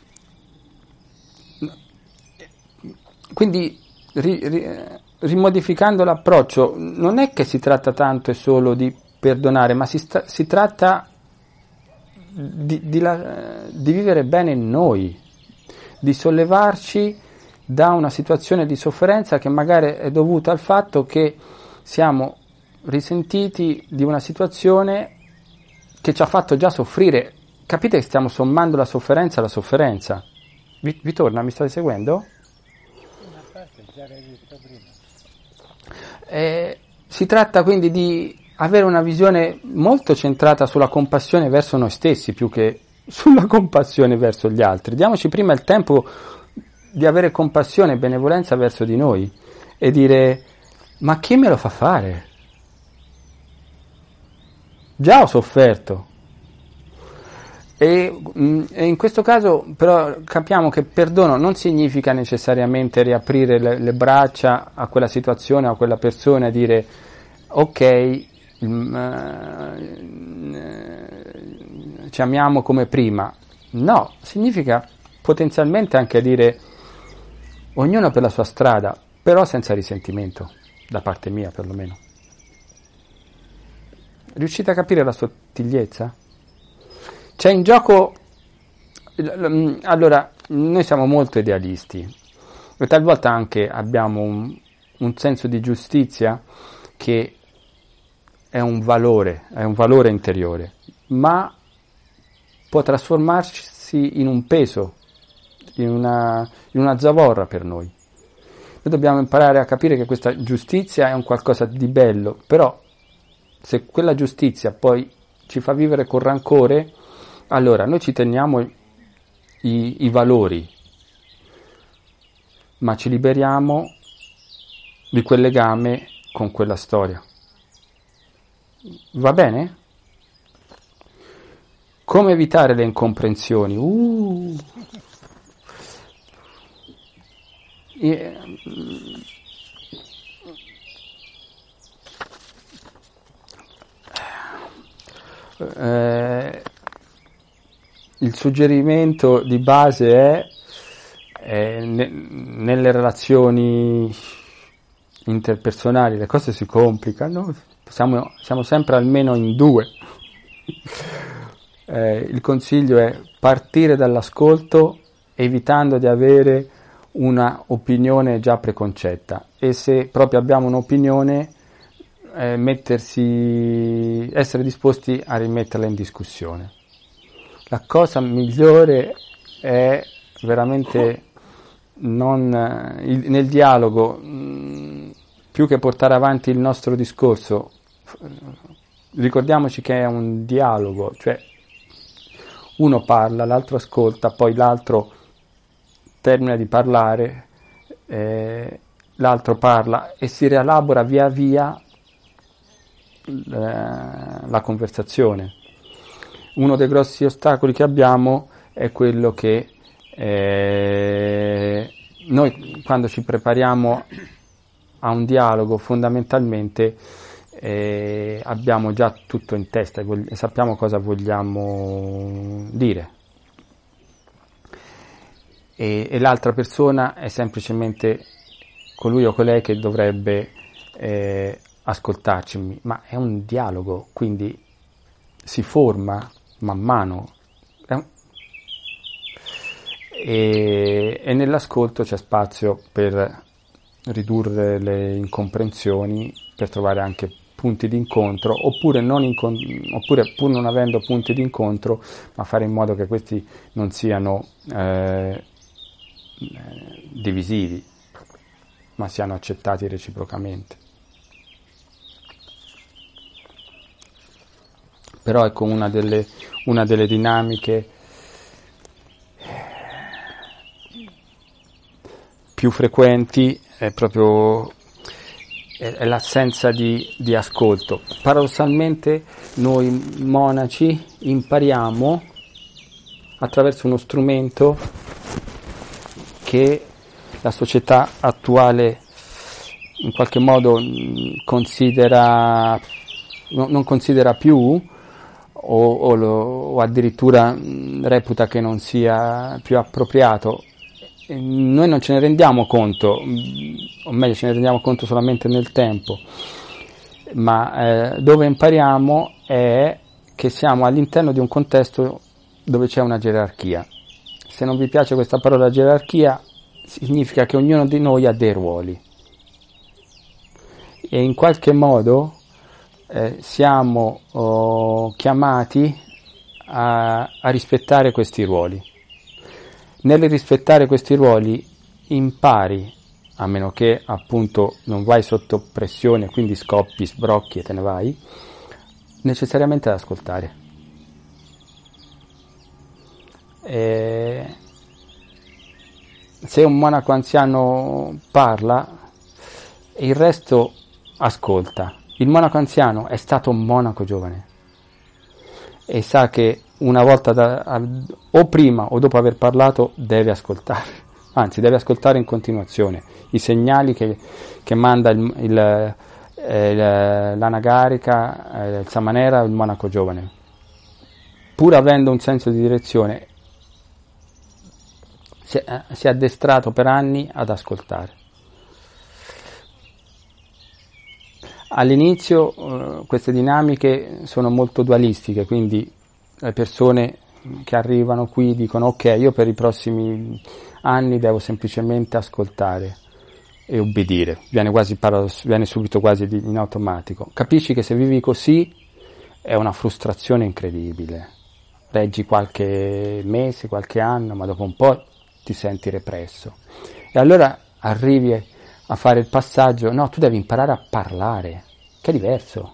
quindi rimodificando l'approccio, non è che si tratta tanto e solo di perdonare, ma si tratta di vivere bene in noi, di sollevarci da una situazione di sofferenza che magari è dovuta al fatto che siamo risentiti di una situazione che ci ha fatto già soffrire. Capite che stiamo sommando la sofferenza alla sofferenza? Vi torna? Mi state seguendo? Una parte già l'hai detto prima. Si tratta quindi di avere una visione molto centrata sulla compassione verso noi stessi più che sulla compassione verso gli altri. Diamoci prima il tempo di avere compassione e benevolenza verso di noi e dire: ma chi me lo fa fare? Già ho sofferto. E in questo caso però capiamo che perdono non significa necessariamente riaprire le braccia a quella situazione o a quella persona e dire ok, ci amiamo come prima. No, significa potenzialmente anche dire ognuno per la sua strada, però senza risentimento, da parte mia perlomeno. Riuscite a capire la sottigliezza? C'è in gioco, allora, noi siamo molto idealisti e talvolta anche abbiamo un senso di giustizia che è un valore interiore, ma può trasformarsi in un peso, in una zavorra per noi. Noi dobbiamo imparare a capire che questa giustizia è un qualcosa di bello, però se quella giustizia poi ci fa vivere con rancore, allora noi ci teniamo i valori, ma ci liberiamo di quel legame con quella storia. Va bene? Come evitare le incomprensioni? Il suggerimento di base è nelle relazioni interpersonali le cose si complicano, siamo sempre almeno in due. Il consiglio è partire dall'ascolto evitando di avere una opinione già preconcetta e se proprio abbiamo un'opinione essere disposti a rimetterla in discussione. La cosa migliore è veramente nel dialogo, più che portare avanti il nostro discorso, ricordiamoci che è un dialogo, cioè uno parla, l'altro ascolta, poi l'altro termina di parlare, l'altro parla e si rielabora via via la conversazione. Uno dei grossi ostacoli che abbiamo è quello che noi quando ci prepariamo a un dialogo fondamentalmente abbiamo già tutto in testa e sappiamo cosa vogliamo dire e l'altra persona è semplicemente colui o colei che dovrebbe ascoltarci, ma è un dialogo, quindi si forma man mano e nell'ascolto c'è spazio per ridurre le incomprensioni, per trovare anche punti di incontro, oppure pur non avendo punti di incontro, ma fare in modo che questi non siano divisivi, ma siano accettati reciprocamente. Però ecco, una delle dinamiche più frequenti è proprio è l'assenza di ascolto. Paradossalmente noi monaci impariamo attraverso uno strumento che la società attuale in qualche modo non considera più o addirittura reputa che non sia più appropriato. Noi non ce ne rendiamo conto, o meglio ce ne rendiamo conto solamente nel tempo, ma dove impariamo è che siamo all'interno di un contesto dove c'è una gerarchia. Se non vi piace questa parola gerarchia, significa che ognuno di noi ha dei ruoli e in qualche modo siamo chiamati a rispettare questi ruoli. Nel rispettare questi ruoli impari, a meno che appunto non vai sotto pressione, quindi scoppi, sbrocchi e te ne vai, necessariamente ad ascoltare. Se un monaco anziano parla, il resto ascolta. Il monaco anziano è stato un monaco giovane e sa che una volta o prima o dopo aver parlato deve ascoltare, anzi deve ascoltare in continuazione i segnali che manda l'anagarika, il samanera, il monaco giovane, pur avendo un senso di direzione. Si è addestrato per anni ad ascoltare. All'inizio queste dinamiche sono molto dualistiche, quindi le persone che arrivano qui dicono ok, io per i prossimi anni devo semplicemente ascoltare e obbedire, viene subito quasi in automatico. Capisci che se vivi così è una frustrazione incredibile, reggi qualche mese, qualche anno, ma dopo un po' ti senti represso e allora arrivi a fare il passaggio, no, tu devi imparare a parlare, che è diverso.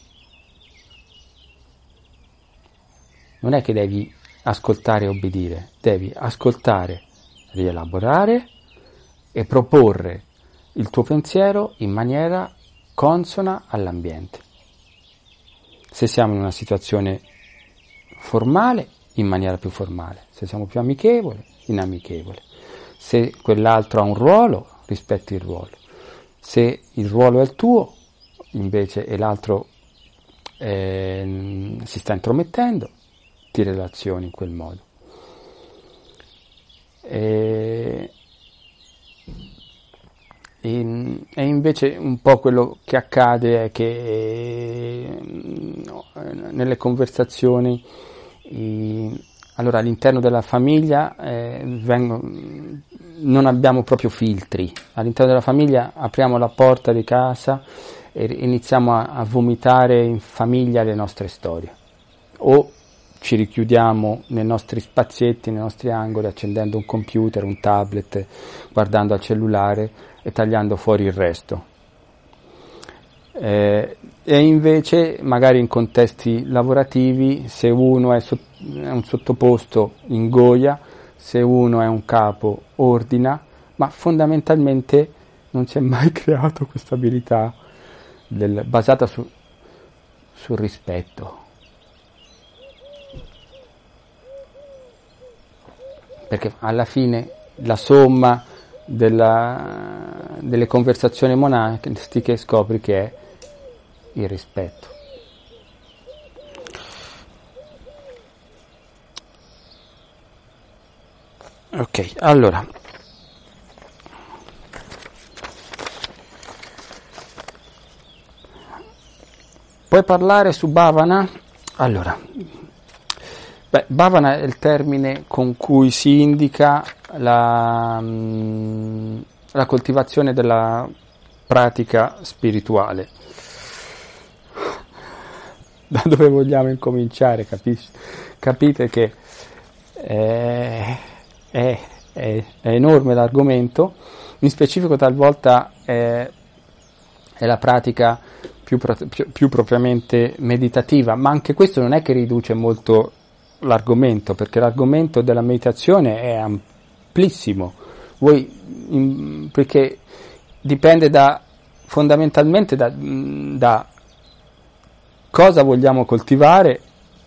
Non è che devi ascoltare e obbedire, devi ascoltare, rielaborare e proporre il tuo pensiero in maniera consona all'ambiente. Se siamo in una situazione formale, in maniera più formale, se siamo più amichevoli, in amichevole. Se quell'altro ha un ruolo, rispetti il ruolo. Se il ruolo è il tuo, invece, e l'altro si sta intromettendo, ti relazioni in quel modo. E invece un po' quello che accade è che nelle conversazioni, allora all'interno della famiglia non abbiamo proprio filtri. All'interno della famiglia apriamo la porta di casa e iniziamo a vomitare in famiglia le nostre storie, o ci richiudiamo nei nostri spazietti, nei nostri angoli, accendendo un computer, un tablet, guardando al cellulare e tagliando fuori il resto. E invece magari in contesti lavorativi, se uno è un sottoposto ingoia, se uno è un capo ordina, ma fondamentalmente non si è mai creato questa abilità basata sul rispetto. Perché alla fine la somma delle conversazioni monastiche scopri che è il rispetto. Ok, allora Puoi parlare su Bhavana? Allora, Bhavana è il termine con cui si indica la coltivazione della pratica spirituale. Da dove vogliamo incominciare, capite che è enorme l'argomento. In specifico talvolta è la pratica più propriamente meditativa, ma anche questo non è che riduce molto l'argomento, perché l'argomento della meditazione è amplissimo, perché dipende fondamentalmente da cosa vogliamo coltivare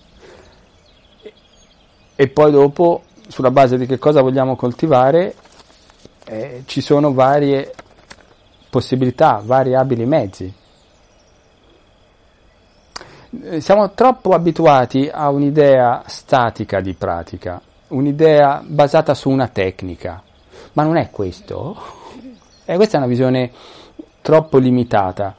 e poi dopo, sulla base di che cosa vogliamo coltivare, ci sono varie possibilità, variabili mezzi. Siamo troppo abituati a un'idea statica di pratica, un'idea basata su una tecnica, ma non è questo. Questa è una visione troppo limitata.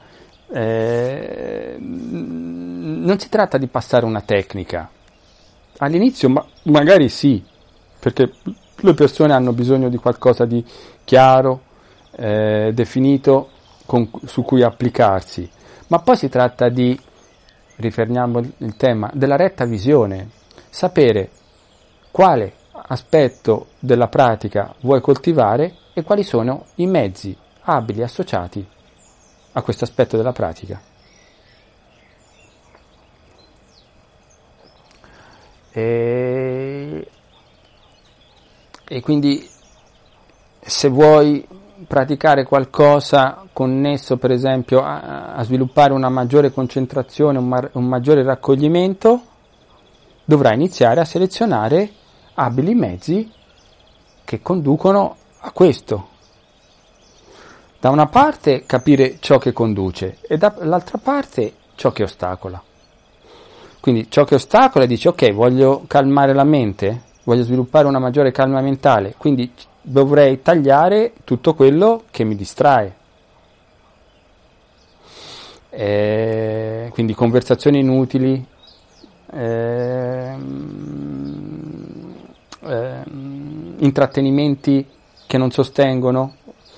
Non si tratta di passare una tecnica. All'inizio magari sì, perché le persone hanno bisogno di qualcosa di chiaro, definito, su cui applicarsi, ma poi si tratta di, rifermiamo il tema, della retta visione, sapere quale aspetto della pratica vuoi coltivare e quali sono i mezzi abili associati a questo aspetto della pratica. E quindi se vuoi praticare qualcosa connesso per esempio a sviluppare una maggiore concentrazione, un maggiore raccoglimento, dovrai iniziare a selezionare abili mezzi che conducono a questo. Da una parte capire ciò che conduce e dall'altra parte ciò che ostacola. Quindi ciò che ostacola dice ok, voglio calmare la mente, voglio sviluppare una maggiore calma mentale, quindi dovrei tagliare tutto quello che mi distrae. Quindi conversazioni inutili, intrattenimenti che non sostengono,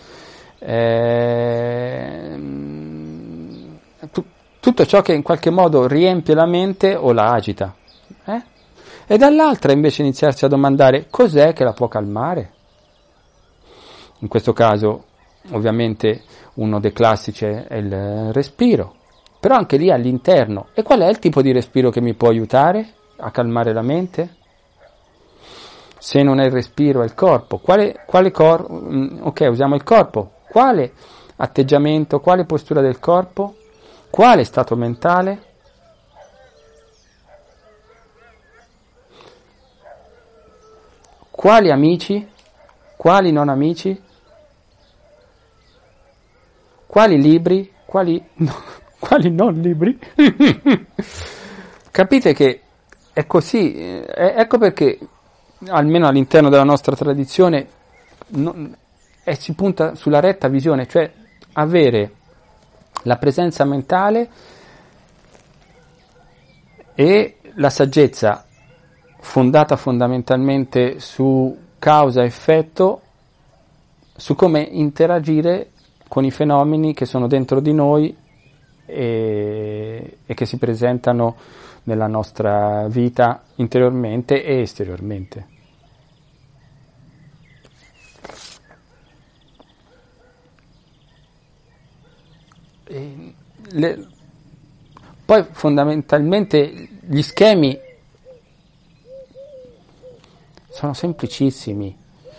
tutto ciò che in qualche modo riempie la mente o la agita. E dall'altra invece iniziarsi a domandare cos'è che la può calmare. In questo caso ovviamente uno dei classici è il respiro, però anche lì all'interno. E qual è il tipo di respiro che mi può aiutare a calmare la mente? Se non è il respiro, è il corpo. Ok, usiamo il corpo. Quale atteggiamento, quale postura del corpo, quale stato mentale? Quali amici, quali non amici, quali libri, quali non libri. Capite che è così, ecco perché almeno all'interno della nostra tradizione si punta sulla retta visione, cioè avere la presenza mentale e la saggezza fondata fondamentalmente su causa-effetto, su come interagire con i fenomeni che sono dentro di noi e che si presentano nella nostra vita interiormente e esteriormente. Poi fondamentalmente gli schemi sono semplicissimi,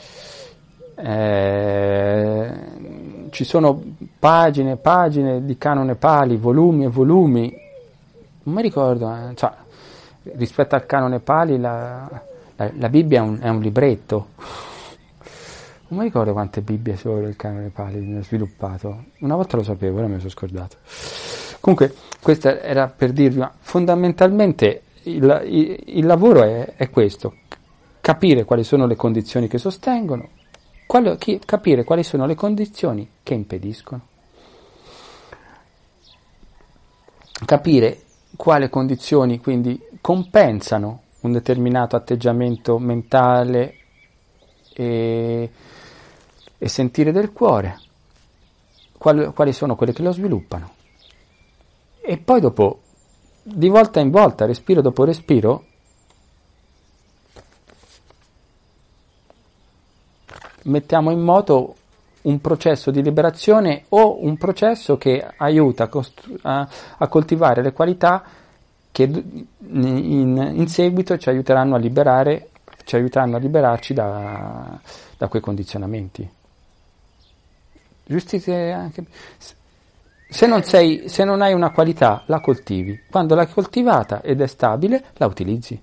ci sono pagine e pagine di canone Pali, volumi e volumi, non mi ricordo, rispetto al canone Pali la Bibbia è un libretto, non mi ricordo quante Bibbie solo il canone Pali ha sviluppato, una volta lo sapevo, ora me lo sono scordato. Comunque questo era per dirvi, ma fondamentalmente il lavoro è questo: capire quali sono le condizioni che sostengono, capire quali sono le condizioni che impediscono. capire quali condizioni quindi compensano un determinato atteggiamento mentale e sentire del cuore, quali sono quelle che lo sviluppano. E poi dopo, di volta in volta, respiro dopo respiro, mettiamo in moto un processo di liberazione o un processo che aiuta a coltivare le qualità che in seguito ci aiuteranno a liberarci da quei condizionamenti. Anche, se non hai una qualità, la coltivi. Quando l'hai coltivata ed è stabile, la utilizzi.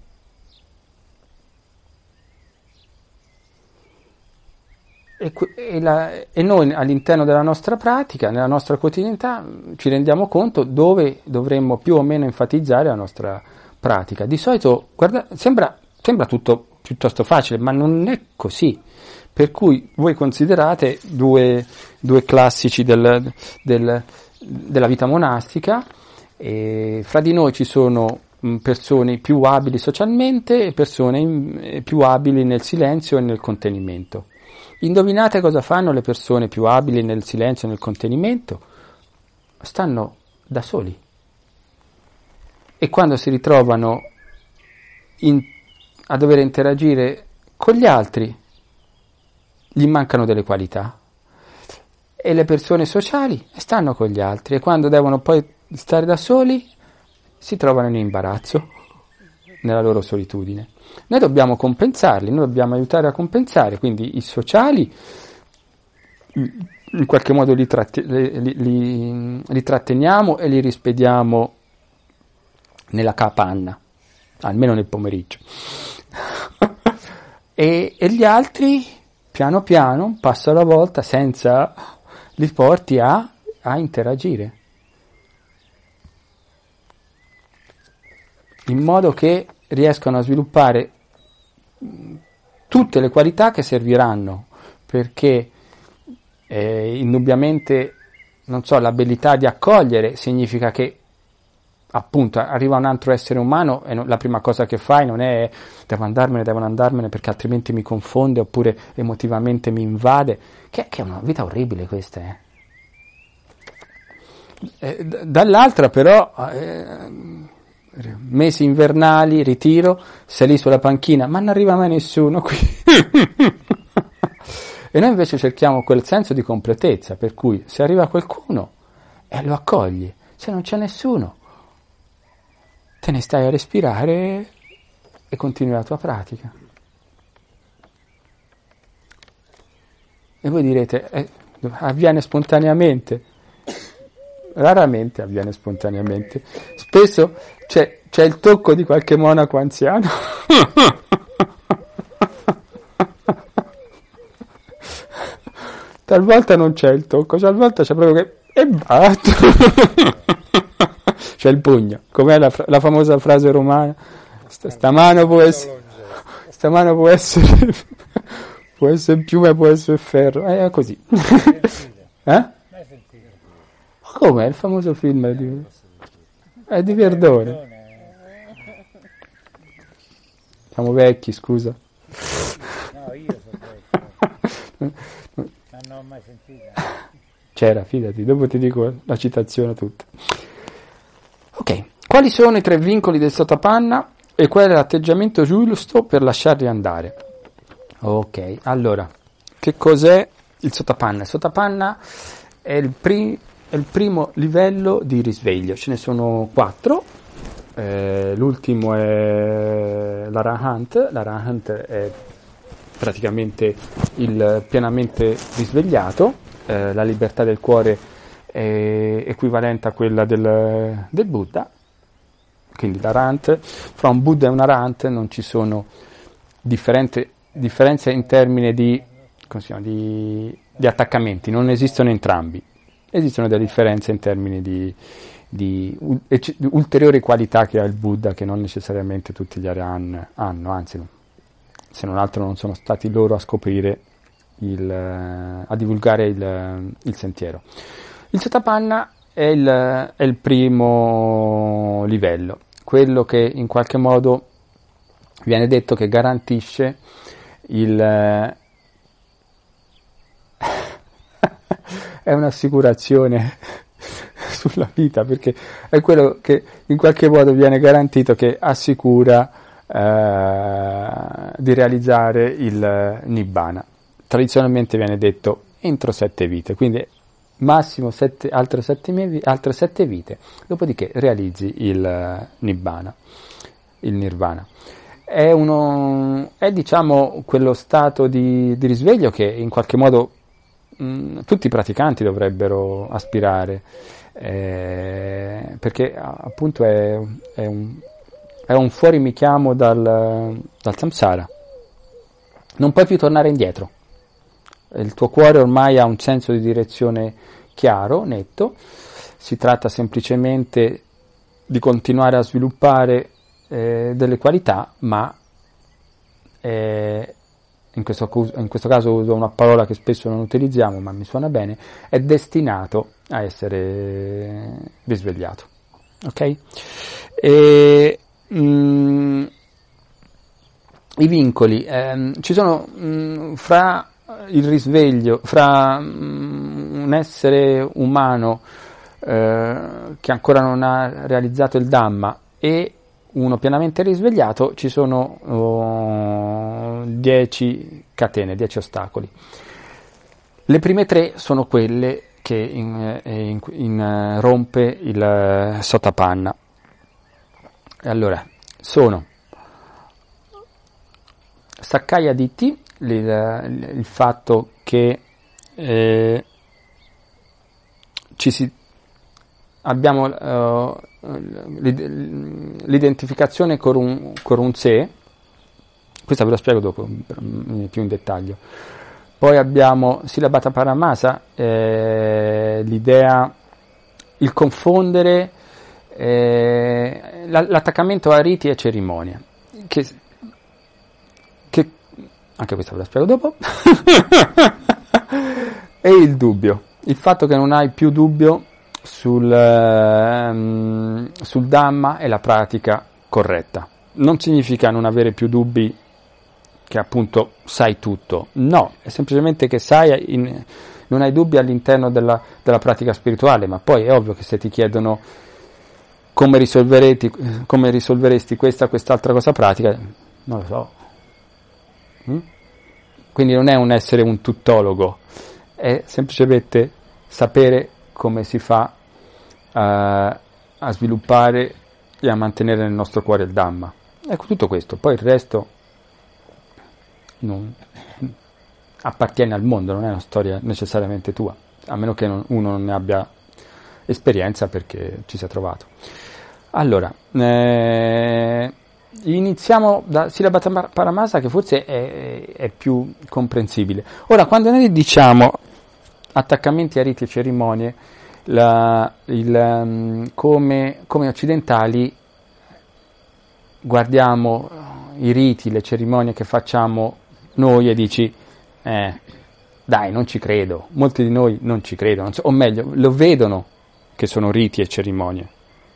E noi all'interno della nostra pratica, nella nostra quotidianità, ci rendiamo conto dove dovremmo più o meno enfatizzare la nostra pratica. Di solito, guarda, sembra tutto piuttosto facile, ma non è così. Per cui voi considerate due classici della vita monastica, e fra di noi ci sono persone più abili socialmente e persone più abili nel silenzio e nel contenimento. Indovinate cosa fanno le persone più abili nel silenzio e nel contenimento? Stanno da soli. E quando si ritrovano a dover interagire con gli altri, gli mancano delle qualità. E le persone sociali stanno con gli altri e quando devono poi stare da soli si trovano in imbarazzo nella loro solitudine. Noi dobbiamo compensarli, noi dobbiamo aiutare a compensare, quindi i sociali in qualche modo li tratteniamo e li rispediamo nella capanna, almeno nel pomeriggio. e gli altri, piano piano, un passo alla volta, senza li porti a interagire. In modo che riescano a sviluppare tutte le qualità che serviranno, perché indubbiamente, non so, l'abilità di accogliere significa che appunto arriva un altro essere umano e la prima cosa che fai non è devo andarmene perché altrimenti mi confonde oppure emotivamente mi invade, che è una vita orribile questa. Dall'altra però mesi invernali, ritiro, sei lì sulla panchina, ma non arriva mai nessuno qui. E noi invece cerchiamo quel senso di completezza, per cui se arriva qualcuno lo accogli, se non c'è nessuno te ne stai a respirare e continui la tua pratica. E voi direte, avviene spontaneamente? Raramente avviene spontaneamente. Spesso c'è il tocco di qualche monaco anziano. Talvolta non c'è il tocco, talvolta c'è proprio che e basta. C'è il pugno, com'è la famosa frase romana? Sta mano può essere piume, può essere ferro, è così. Ma com'è il famoso film di Verdone? Siamo vecchi, scusa. No, io sono vecchio. Ma non ho mai sentito. C'era, fidati, dopo ti dico la citazione tutta. Ok, quali sono i 3 vincoli del Sotapanna e qual è l'atteggiamento giusto per lasciarli andare? Ok, allora, che cos'è il Sotapanna? Il Sotapanna è il primo livello di risveglio, ce ne sono 4, l'ultimo è l'Arahant. L'Arahant è praticamente il pienamente risvegliato, la libertà del cuore è equivalente a quella del Buddha, quindi l'Arahant. Fra un Buddha e un Arahant non ci sono differenze in termini di attaccamenti, non esistono entrambi. Esistono delle differenze in termini di ulteriori qualità che ha il Buddha che non necessariamente tutti gli Arahant hanno, anzi, se non altro non sono stati loro a scoprire, a divulgare il sentiero. Il Sotapanna è il primo livello, quello che in qualche modo viene detto che garantisce è un'assicurazione sulla vita, perché è quello che in qualche modo viene garantito, che assicura di realizzare il Nibbana. Tradizionalmente viene detto entro 7 vite, quindi massimo altre 7 vite, dopodiché realizzi il Nibbana, il Nirvana. È diciamo quello stato di risveglio che in qualche modo tutti i praticanti dovrebbero aspirare, perché appunto è un fuori mi chiamo dal samsara. Non puoi più tornare indietro. Il tuo cuore ormai ha un senso di direzione chiaro, netto. Si tratta semplicemente di continuare a sviluppare delle qualità, ma in questo caso uso una parola che spesso non utilizziamo, ma mi suona bene, è destinato a essere risvegliato. Ok? I vincoli ci sono fra il risveglio, fra un essere umano che ancora non ha realizzato il Dhamma e uno pienamente risvegliato, ci sono 10 catene, 10 ostacoli. Le prime 3 sono quelle che rompe il Sotapanna. Allora, sono Sakkaya Ditthi, il fatto che abbiamo l'identificazione con un sé. Questa ve lo spiego dopo più in dettaglio. Poi abbiamo Silabhata Paramasa, l'idea, il confondere l'attaccamento a riti e cerimonie, che anche questa ve la spiego dopo. E il dubbio, il fatto che non hai più dubbio sul Dhamma e la pratica corretta. Non significa non avere più dubbi, che appunto sai tutto, no, è semplicemente che non hai dubbi all'interno della pratica spirituale, ma poi è ovvio che se ti chiedono come risolveresti quest'altra cosa pratica, non lo so. Quindi non è un essere un tuttologo, è semplicemente sapere come si fa a sviluppare e a mantenere nel nostro cuore il Dhamma. Ecco, tutto questo. Poi il resto non appartiene al mondo, non è una storia necessariamente tua, a meno che uno non ne abbia esperienza perché ci sia trovato. Allora, iniziamo da Silabhata Paramasa, che forse è più comprensibile. Ora, quando noi diciamo attaccamenti a riti e cerimonie, come occidentali guardiamo i riti, le cerimonie che facciamo noi e dici dai, non ci credo. Molti di noi non ci credono, o meglio, lo vedono che sono riti e cerimonie.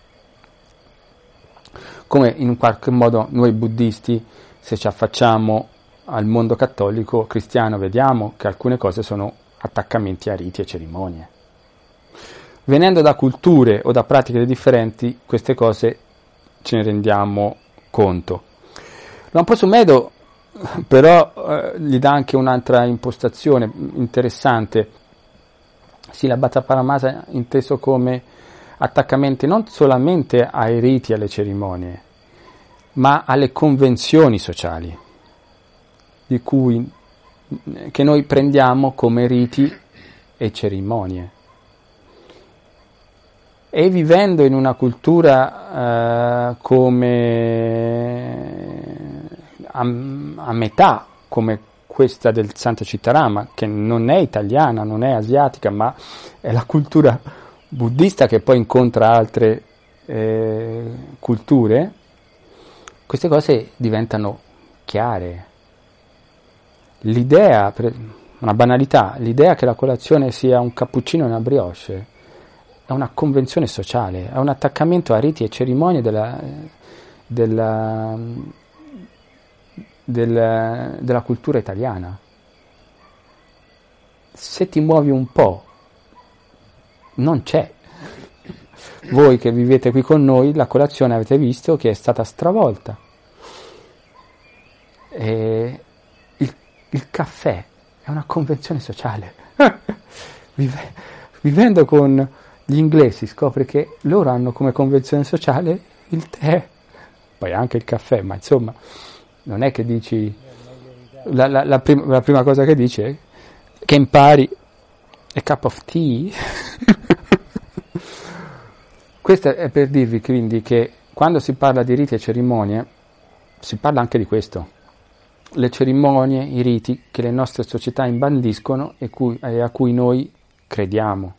Come in un qualche modo noi buddisti, se ci affacciamo al mondo cattolico, cristiano, vediamo che alcune cose sono attaccamenti a riti e cerimonie. Venendo da culture o da pratiche differenti, queste cose ce ne rendiamo conto. Lampo Sumedho però gli dà anche un'altra impostazione interessante. Silabhata Paramasa inteso come attaccamenti non solamente ai riti e alle cerimonie, ma alle convenzioni sociali, che noi prendiamo come riti e cerimonie. E vivendo in una cultura come a metà, come questa del Santa Cittarama, che non è italiana, non è asiatica, ma è la cultura buddista che poi incontra altre culture, queste cose diventano chiare. L'idea, una banalità, l'idea che la colazione sia un cappuccino e una brioche è una convenzione sociale, è un attaccamento a riti e cerimonie della cultura italiana. Se ti muovi un po', non c'è. Voi che vivete qui con noi, la colazione avete visto che è stata stravolta. E il caffè è una convenzione sociale. Vivendo con gli inglesi scopri che loro hanno come convenzione sociale il tè, poi anche il caffè, ma insomma non è che dici la prima cosa che dici è che impari a cup of tea. Questo è per dirvi quindi che quando si parla di riti e cerimonie si parla anche di questo, le cerimonie, i riti che le nostre società imbandiscono e a cui noi crediamo.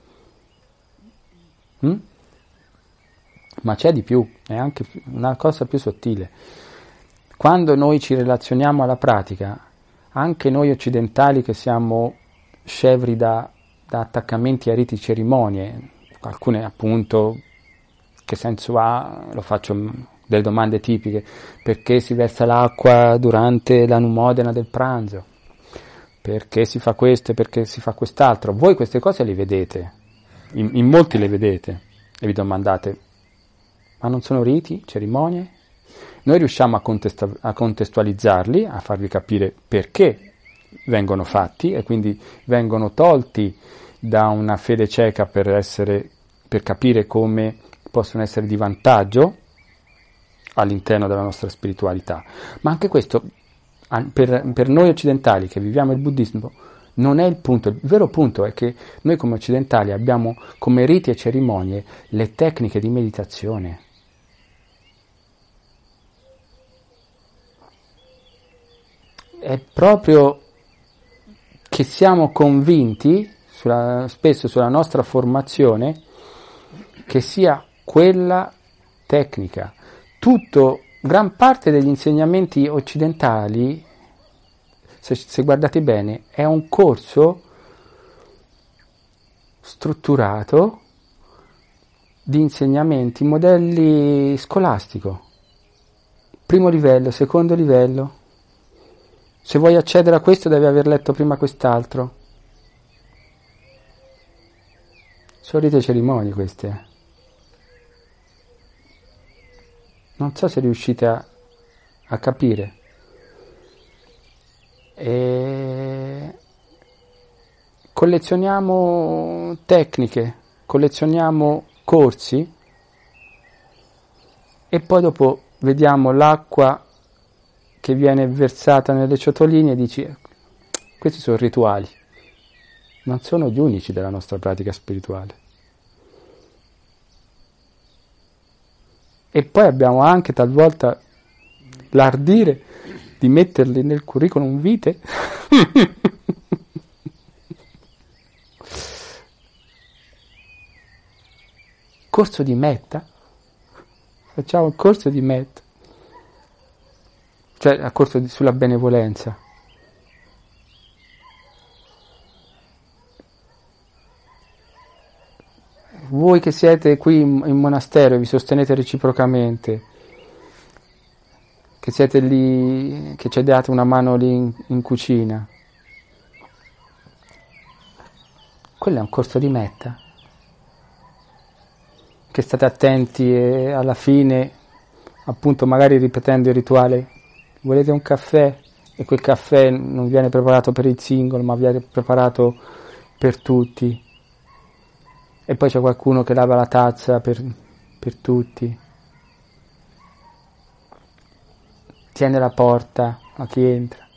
Ma c'è di più, è anche una cosa più sottile. Quando noi ci relazioniamo alla pratica, anche noi occidentali che siamo scevri da attaccamenti a riti e cerimonie, alcune appunto, che senso ha, lo faccio delle domande tipiche, perché si versa l'acqua durante l'anumodena del pranzo, perché si fa questo e perché si fa quest'altro. Voi queste cose le vedete, in molti le vedete e vi domandate, ma non sono riti, cerimonie? Noi riusciamo a contestualizzarli, a farvi capire perché vengono fatti e quindi vengono tolti da una fede cieca per capire come possono essere di vantaggio all'interno della nostra spiritualità. Ma anche questo, per noi occidentali che viviamo il buddismo, non è il punto. Il vero punto è che noi come occidentali abbiamo come riti e cerimonie le tecniche di meditazione. È proprio che siamo convinti, spesso sulla nostra formazione, che sia quella tecnica. Gran parte degli insegnamenti occidentali, se guardate bene, è un corso strutturato di insegnamenti, modelli scolastico. Primo livello, secondo livello. Se vuoi accedere a questo devi aver letto prima quest'altro. Sono riti e cerimonie queste. Non so se riuscite a capire. Collezioniamo tecniche, collezioniamo corsi e poi dopo vediamo l'acqua che viene versata nelle ciotoline e dici, questi sono rituali, non sono gli unici della nostra pratica spirituale. E poi abbiamo anche talvolta l'ardire di metterli nel curriculum vitae. Corso di metta? Facciamo il corso di metta. Cioè il corso sulla benevolenza. Voi che siete qui in monastero e vi sostenete reciprocamente, che siete lì, che ci date una mano lì in cucina, quello è un corso di metta, che state attenti e alla fine, appunto magari ripetendo il rituale, volete un caffè? E quel caffè non viene preparato per il singolo, ma viene preparato per tutti. E poi c'è qualcuno che lava la tazza per tutti. Tiene la porta a chi entra.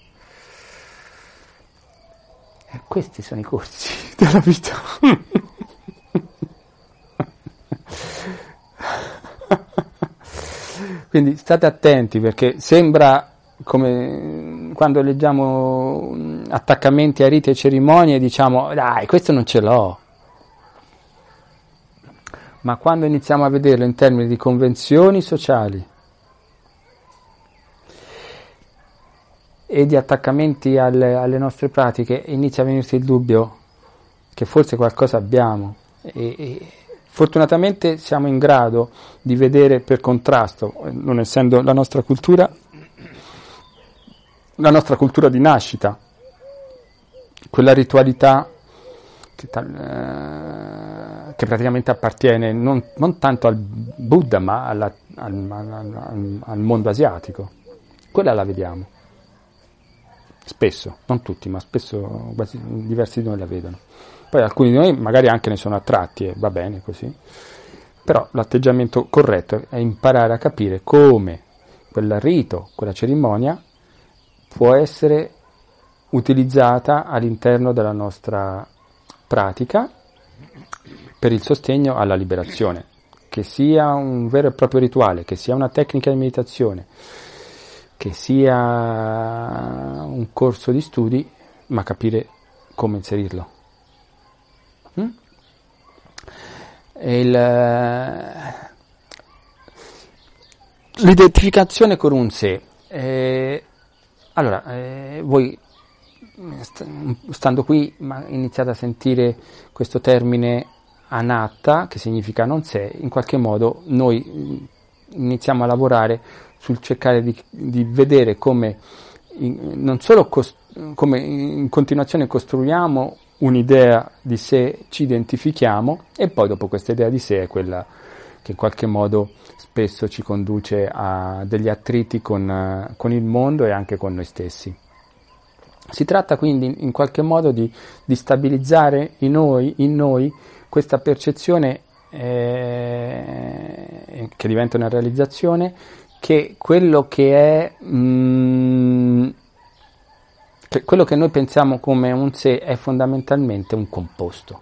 E questi sono i corsi della vita. Quindi state attenti, perché sembra come quando leggiamo attaccamenti a riti e cerimonie diciamo dai, questo non ce l'ho. Ma quando iniziamo a vederlo in termini di convenzioni sociali e di attaccamenti alle nostre pratiche, inizia a venirsi il dubbio che forse qualcosa abbiamo. e fortunatamente siamo in grado di vedere per contrasto, non essendo la nostra cultura di nascita, quella ritualità che praticamente appartiene non tanto al Buddha ma al mondo asiatico. Quella la vediamo spesso, non tutti, ma spesso quasi diversi di noi la vedono. Poi alcuni di noi magari anche ne sono attratti e va bene così, però l'atteggiamento corretto è imparare a capire come quel rito, quella cerimonia può essere utilizzata all'interno della nostra pratica per il sostegno alla liberazione, che sia un vero e proprio rituale, che sia una tecnica di meditazione, che sia un corso di studi, ma capire come inserirlo. L'identificazione con un sé. Allora, voi stando qui iniziate a sentire questo termine anatta, che significa non sé. In qualche modo noi iniziamo a lavorare sul cercare di vedere come non solo come in continuazione costruiamo un'idea di sé, ci identifichiamo, e poi dopo questa idea di sé è quella che in qualche modo spesso ci conduce a degli attriti con il mondo e anche con noi stessi. Si tratta quindi in qualche modo di stabilizzare in noi questa percezione che diventa una realizzazione, che quello che è che quello che noi pensiamo come un sé è fondamentalmente un composto.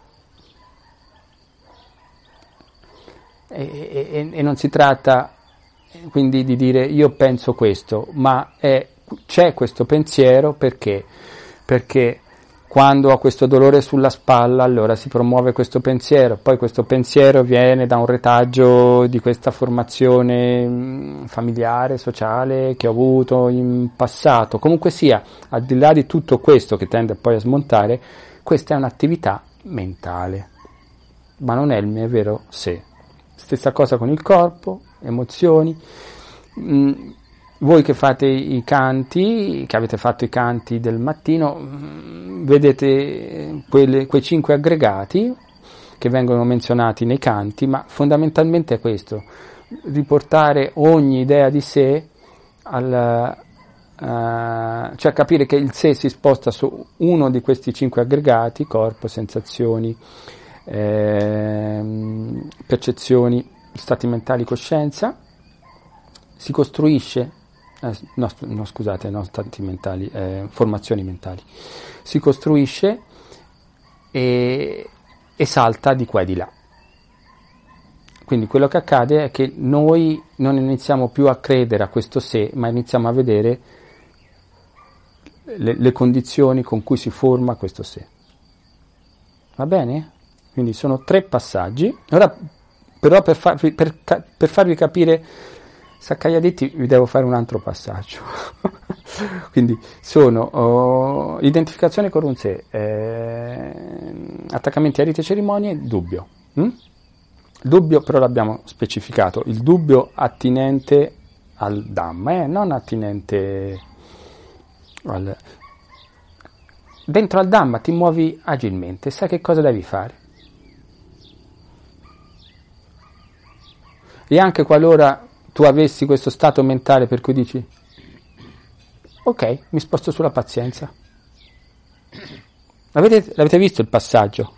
E non si tratta quindi di dire io penso questo, ma c'è questo pensiero perché quando ho questo dolore sulla spalla, allora si promuove questo pensiero, poi questo pensiero viene da un retaggio di questa formazione familiare, sociale che ho avuto in passato. Comunque sia, al di là di tutto questo che tende poi a smontare, questa è un'attività mentale, ma non è il mio vero sé. Stessa cosa con il corpo, emozioni. Voi che fate i canti, che avete fatto i canti del mattino, vedete quei 5 aggregati che vengono menzionati nei canti, ma fondamentalmente è questo: riportare ogni idea di sé cioè capire che il sé si sposta su uno di questi 5 aggregati: corpo, sensazioni, percezioni, stati mentali, coscienza. Si costruisce non stati mentali, formazioni mentali. Si costruisce e salta di qua e di là. Quindi quello che accade è che noi non iniziamo più a credere a questo sé, ma iniziamo a vedere le condizioni con cui si forma questo sé. Va bene? Quindi sono 3 passaggi. Ora però per farvi capire Saccaiadetti vi devo fare un altro passaggio. Quindi sono identificazione con un sé, attaccamenti a riti e cerimonie, dubbio. Dubbio però l'abbiamo specificato, il dubbio attinente al Dhamma, non attinente dentro al Dhamma ti muovi agilmente, sai che cosa devi fare. E anche qualora tu avessi questo stato mentale per cui dici ok, mi sposto sulla pazienza. L'avete visto il passaggio?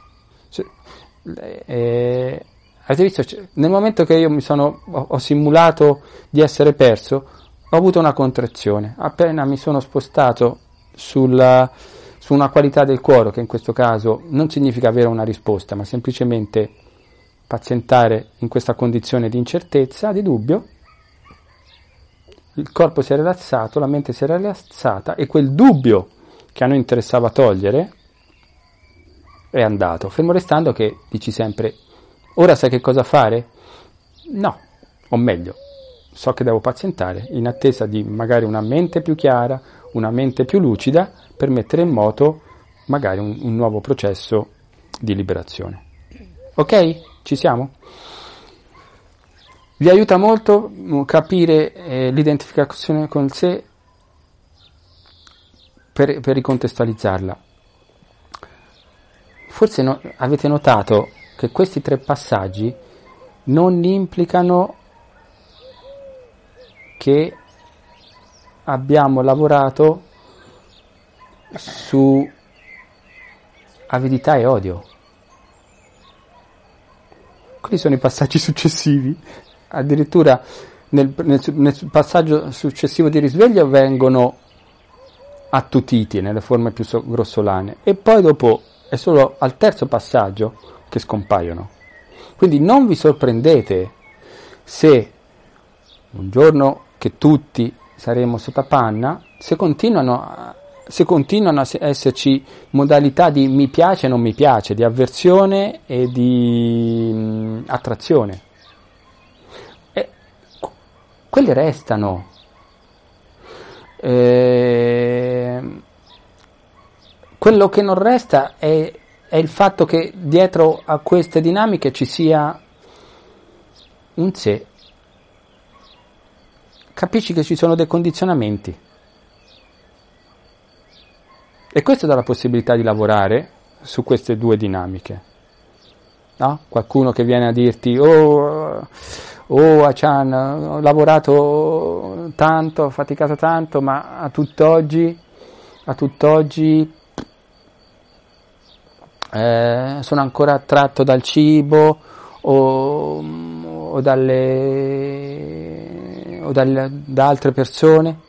Avete visto? Nel momento che io ho simulato di essere perso, ho avuto una contrazione. Appena mi sono spostato su una qualità del cuore, che in questo caso non significa avere una risposta, ma semplicemente pazientare in questa condizione di incertezza, di dubbio, il corpo si è rilassato, la mente si è rilassata e quel dubbio che a noi interessava togliere è andato, fermo restando che dici sempre ora sai che cosa fare? No, o meglio, so che devo pazientare in attesa di magari una mente più chiara, una mente più lucida per mettere in moto magari un nuovo processo di liberazione. Ok? Ci siamo? Vi aiuta molto capire l'identificazione con sé per ricontestualizzarla. Forse avete notato che questi 3 passaggi non implicano che abbiamo lavorato su avidità e odio. Quelli sono i passaggi successivi. Addirittura nel passaggio successivo di risveglio vengono attutiti nelle forme più grossolane e poi dopo è solo al terzo passaggio che scompaiono. Quindi non vi sorprendete se un giorno che tutti saremo sotto panna, se continuano a esserci modalità di mi piace e non mi piace, di avversione e di attrazione. E quelle restano. Quello che non resta è il fatto che dietro a queste dinamiche ci sia un sé. Capisci che ci sono dei condizionamenti. E questo dà la possibilità di lavorare su queste 2 dinamiche. No? Qualcuno che viene a dirti Achan, ho lavorato tanto, ho faticato tanto, ma a tutt'oggi sono ancora attratto dal cibo o da altre persone.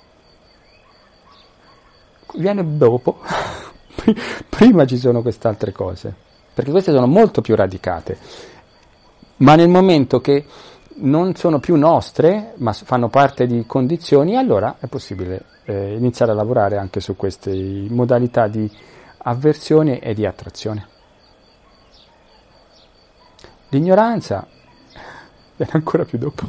Viene dopo. Prima ci sono queste altre cose, perché queste sono molto più radicate, ma nel momento che non sono più nostre ma fanno parte di condizioni, allora è possibile iniziare a lavorare anche su queste modalità di avversione e di attrazione. L'ignoranza viene ancora più dopo.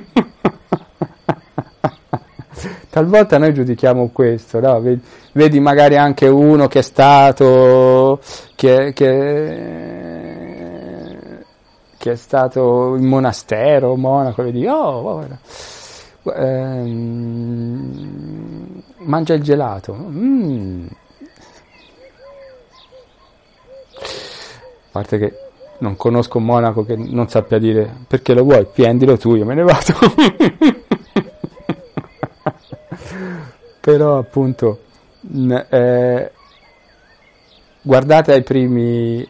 Talvolta noi giudichiamo questo, no? Vedi magari anche uno che è stato che è stato in monastero, monaco, vedi, mangia il gelato. A parte che non conosco un monaco che non sappia dire perché lo vuoi, prendilo tu, io me ne vado. Però appunto guardate ai primi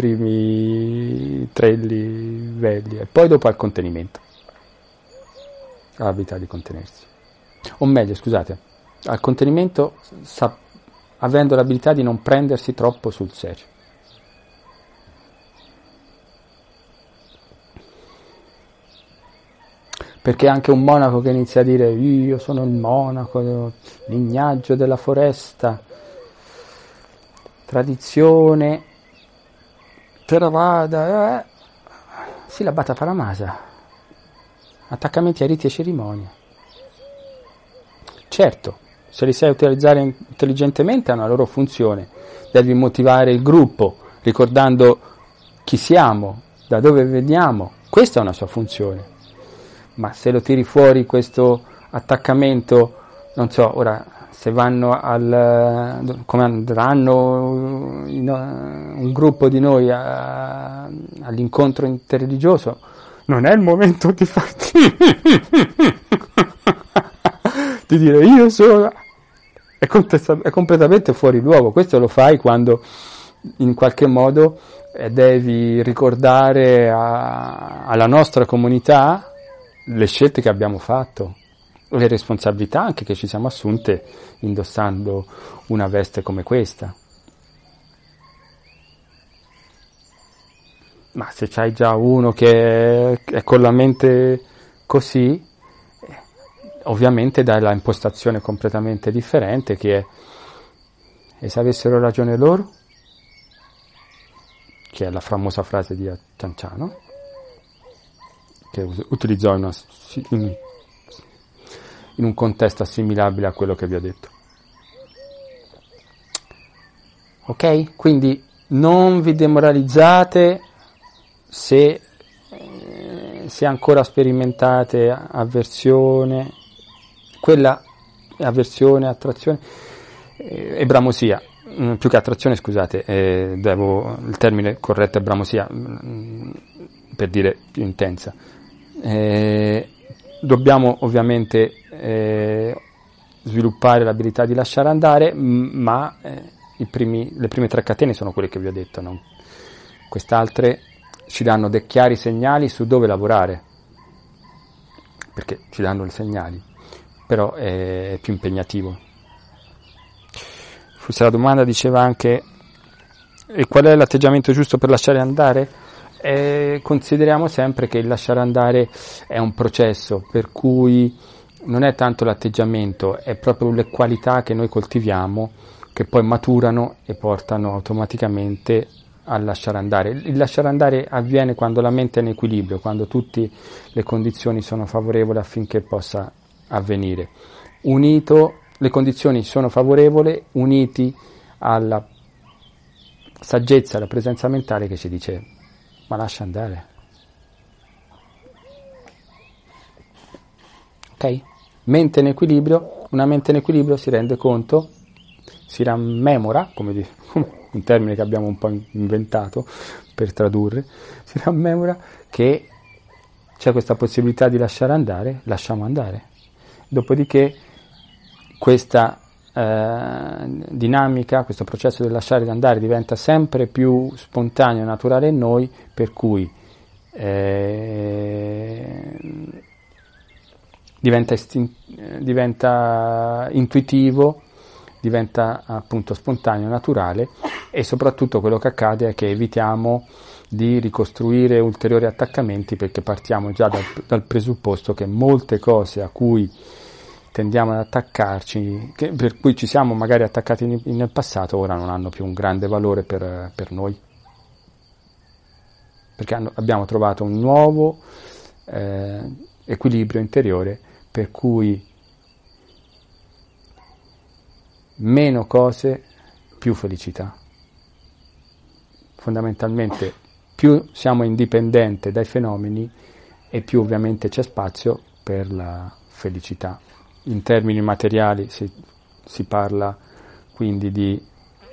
3 livelli e poi dopo al contenimento, l'abilità di contenersi, o meglio scusate, al contenimento avendo l'abilità di non prendersi troppo sul serio. Perché anche un monaco che inizia a dire io sono il monaco, lignaggio della foresta, tradizione, Theravada, Silabbata Paramasa, attaccamenti a riti e cerimonie. Certo, se li sai utilizzare intelligentemente hanno la loro funzione, devi motivare il gruppo ricordando chi siamo, da dove veniamo, questa è una sua funzione. Ma se lo tiri fuori questo attaccamento, non so, ora se vanno come andranno un gruppo di noi all'incontro interreligioso, non è il momento di di dire io sono, è completamente fuori luogo. Questo lo fai quando in qualche modo devi ricordare alla nostra comunità le scelte che abbiamo fatto, le responsabilità anche che ci siamo assunte indossando una veste come questa. Ma se c'hai già uno che è con la mente così, ovviamente dai la impostazione completamente differente, che è e se avessero ragione loro, che è la famosa frase di Cianciano, che utilizzò in un contesto assimilabile a quello che vi ho detto. Ok? Quindi non vi demoralizzate se ancora sperimentate avversione, quella avversione, attrazione e bramosia, più che attrazione, scusate, il termine corretto è bramosia, per dire più intensa. Dobbiamo ovviamente sviluppare l'abilità di lasciare andare, ma le prime 3 catene sono quelle che vi ho detto, no? Quest'altre ci danno dei chiari segnali su dove lavorare, perché ci danno i segnali, però è più impegnativo. Forse la domanda diceva anche: e qual è l'atteggiamento giusto per lasciare andare? Consideriamo sempre che il lasciare andare è un processo, per cui non è tanto l'atteggiamento, è proprio le qualità che noi coltiviamo che poi maturano e portano automaticamente al lasciare andare. Il lasciare andare avviene quando la mente è in equilibrio, quando tutte le condizioni sono favorevoli affinché possa avvenire. Le condizioni sono favorevoli, uniti alla saggezza, alla presenza mentale che ci dice: ma lascia andare. Ok? Mente in equilibrio, una mente in equilibrio si rende conto, si rammemora, come un termine che abbiamo un po' inventato per tradurre, si rammemora che c'è questa possibilità di lasciare andare, lasciamo andare. Dopodiché questa dinamica, questo processo del lasciare andare diventa sempre più spontaneo e naturale in noi, per cui diventa intuitivo, diventa appunto spontaneo, naturale, e soprattutto quello che accade è che evitiamo di ricostruire ulteriori attaccamenti, perché partiamo già dal presupposto che molte cose a cui tendiamo ad attaccarci, per cui ci siamo magari attaccati nel passato, ora non hanno più un grande valore per noi, perché abbiamo trovato un nuovo equilibrio interiore, per cui meno cose, più felicità. Fondamentalmente più siamo indipendenti dai fenomeni e più ovviamente c'è spazio per la felicità. In termini materiali si parla quindi di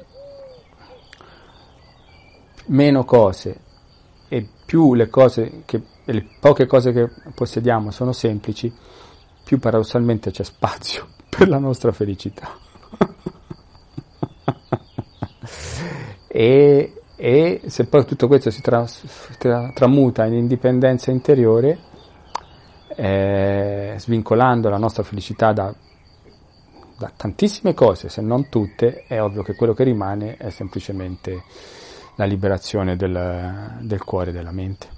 meno cose, e più le poche cose che possediamo sono semplici, più paradossalmente c'è spazio per la nostra felicità. e se poi tutto questo si tramuta in indipendenza interiore, svincolando la nostra felicità da tantissime cose, se non tutte, è ovvio che quello che rimane è semplicemente la liberazione del cuore e della mente.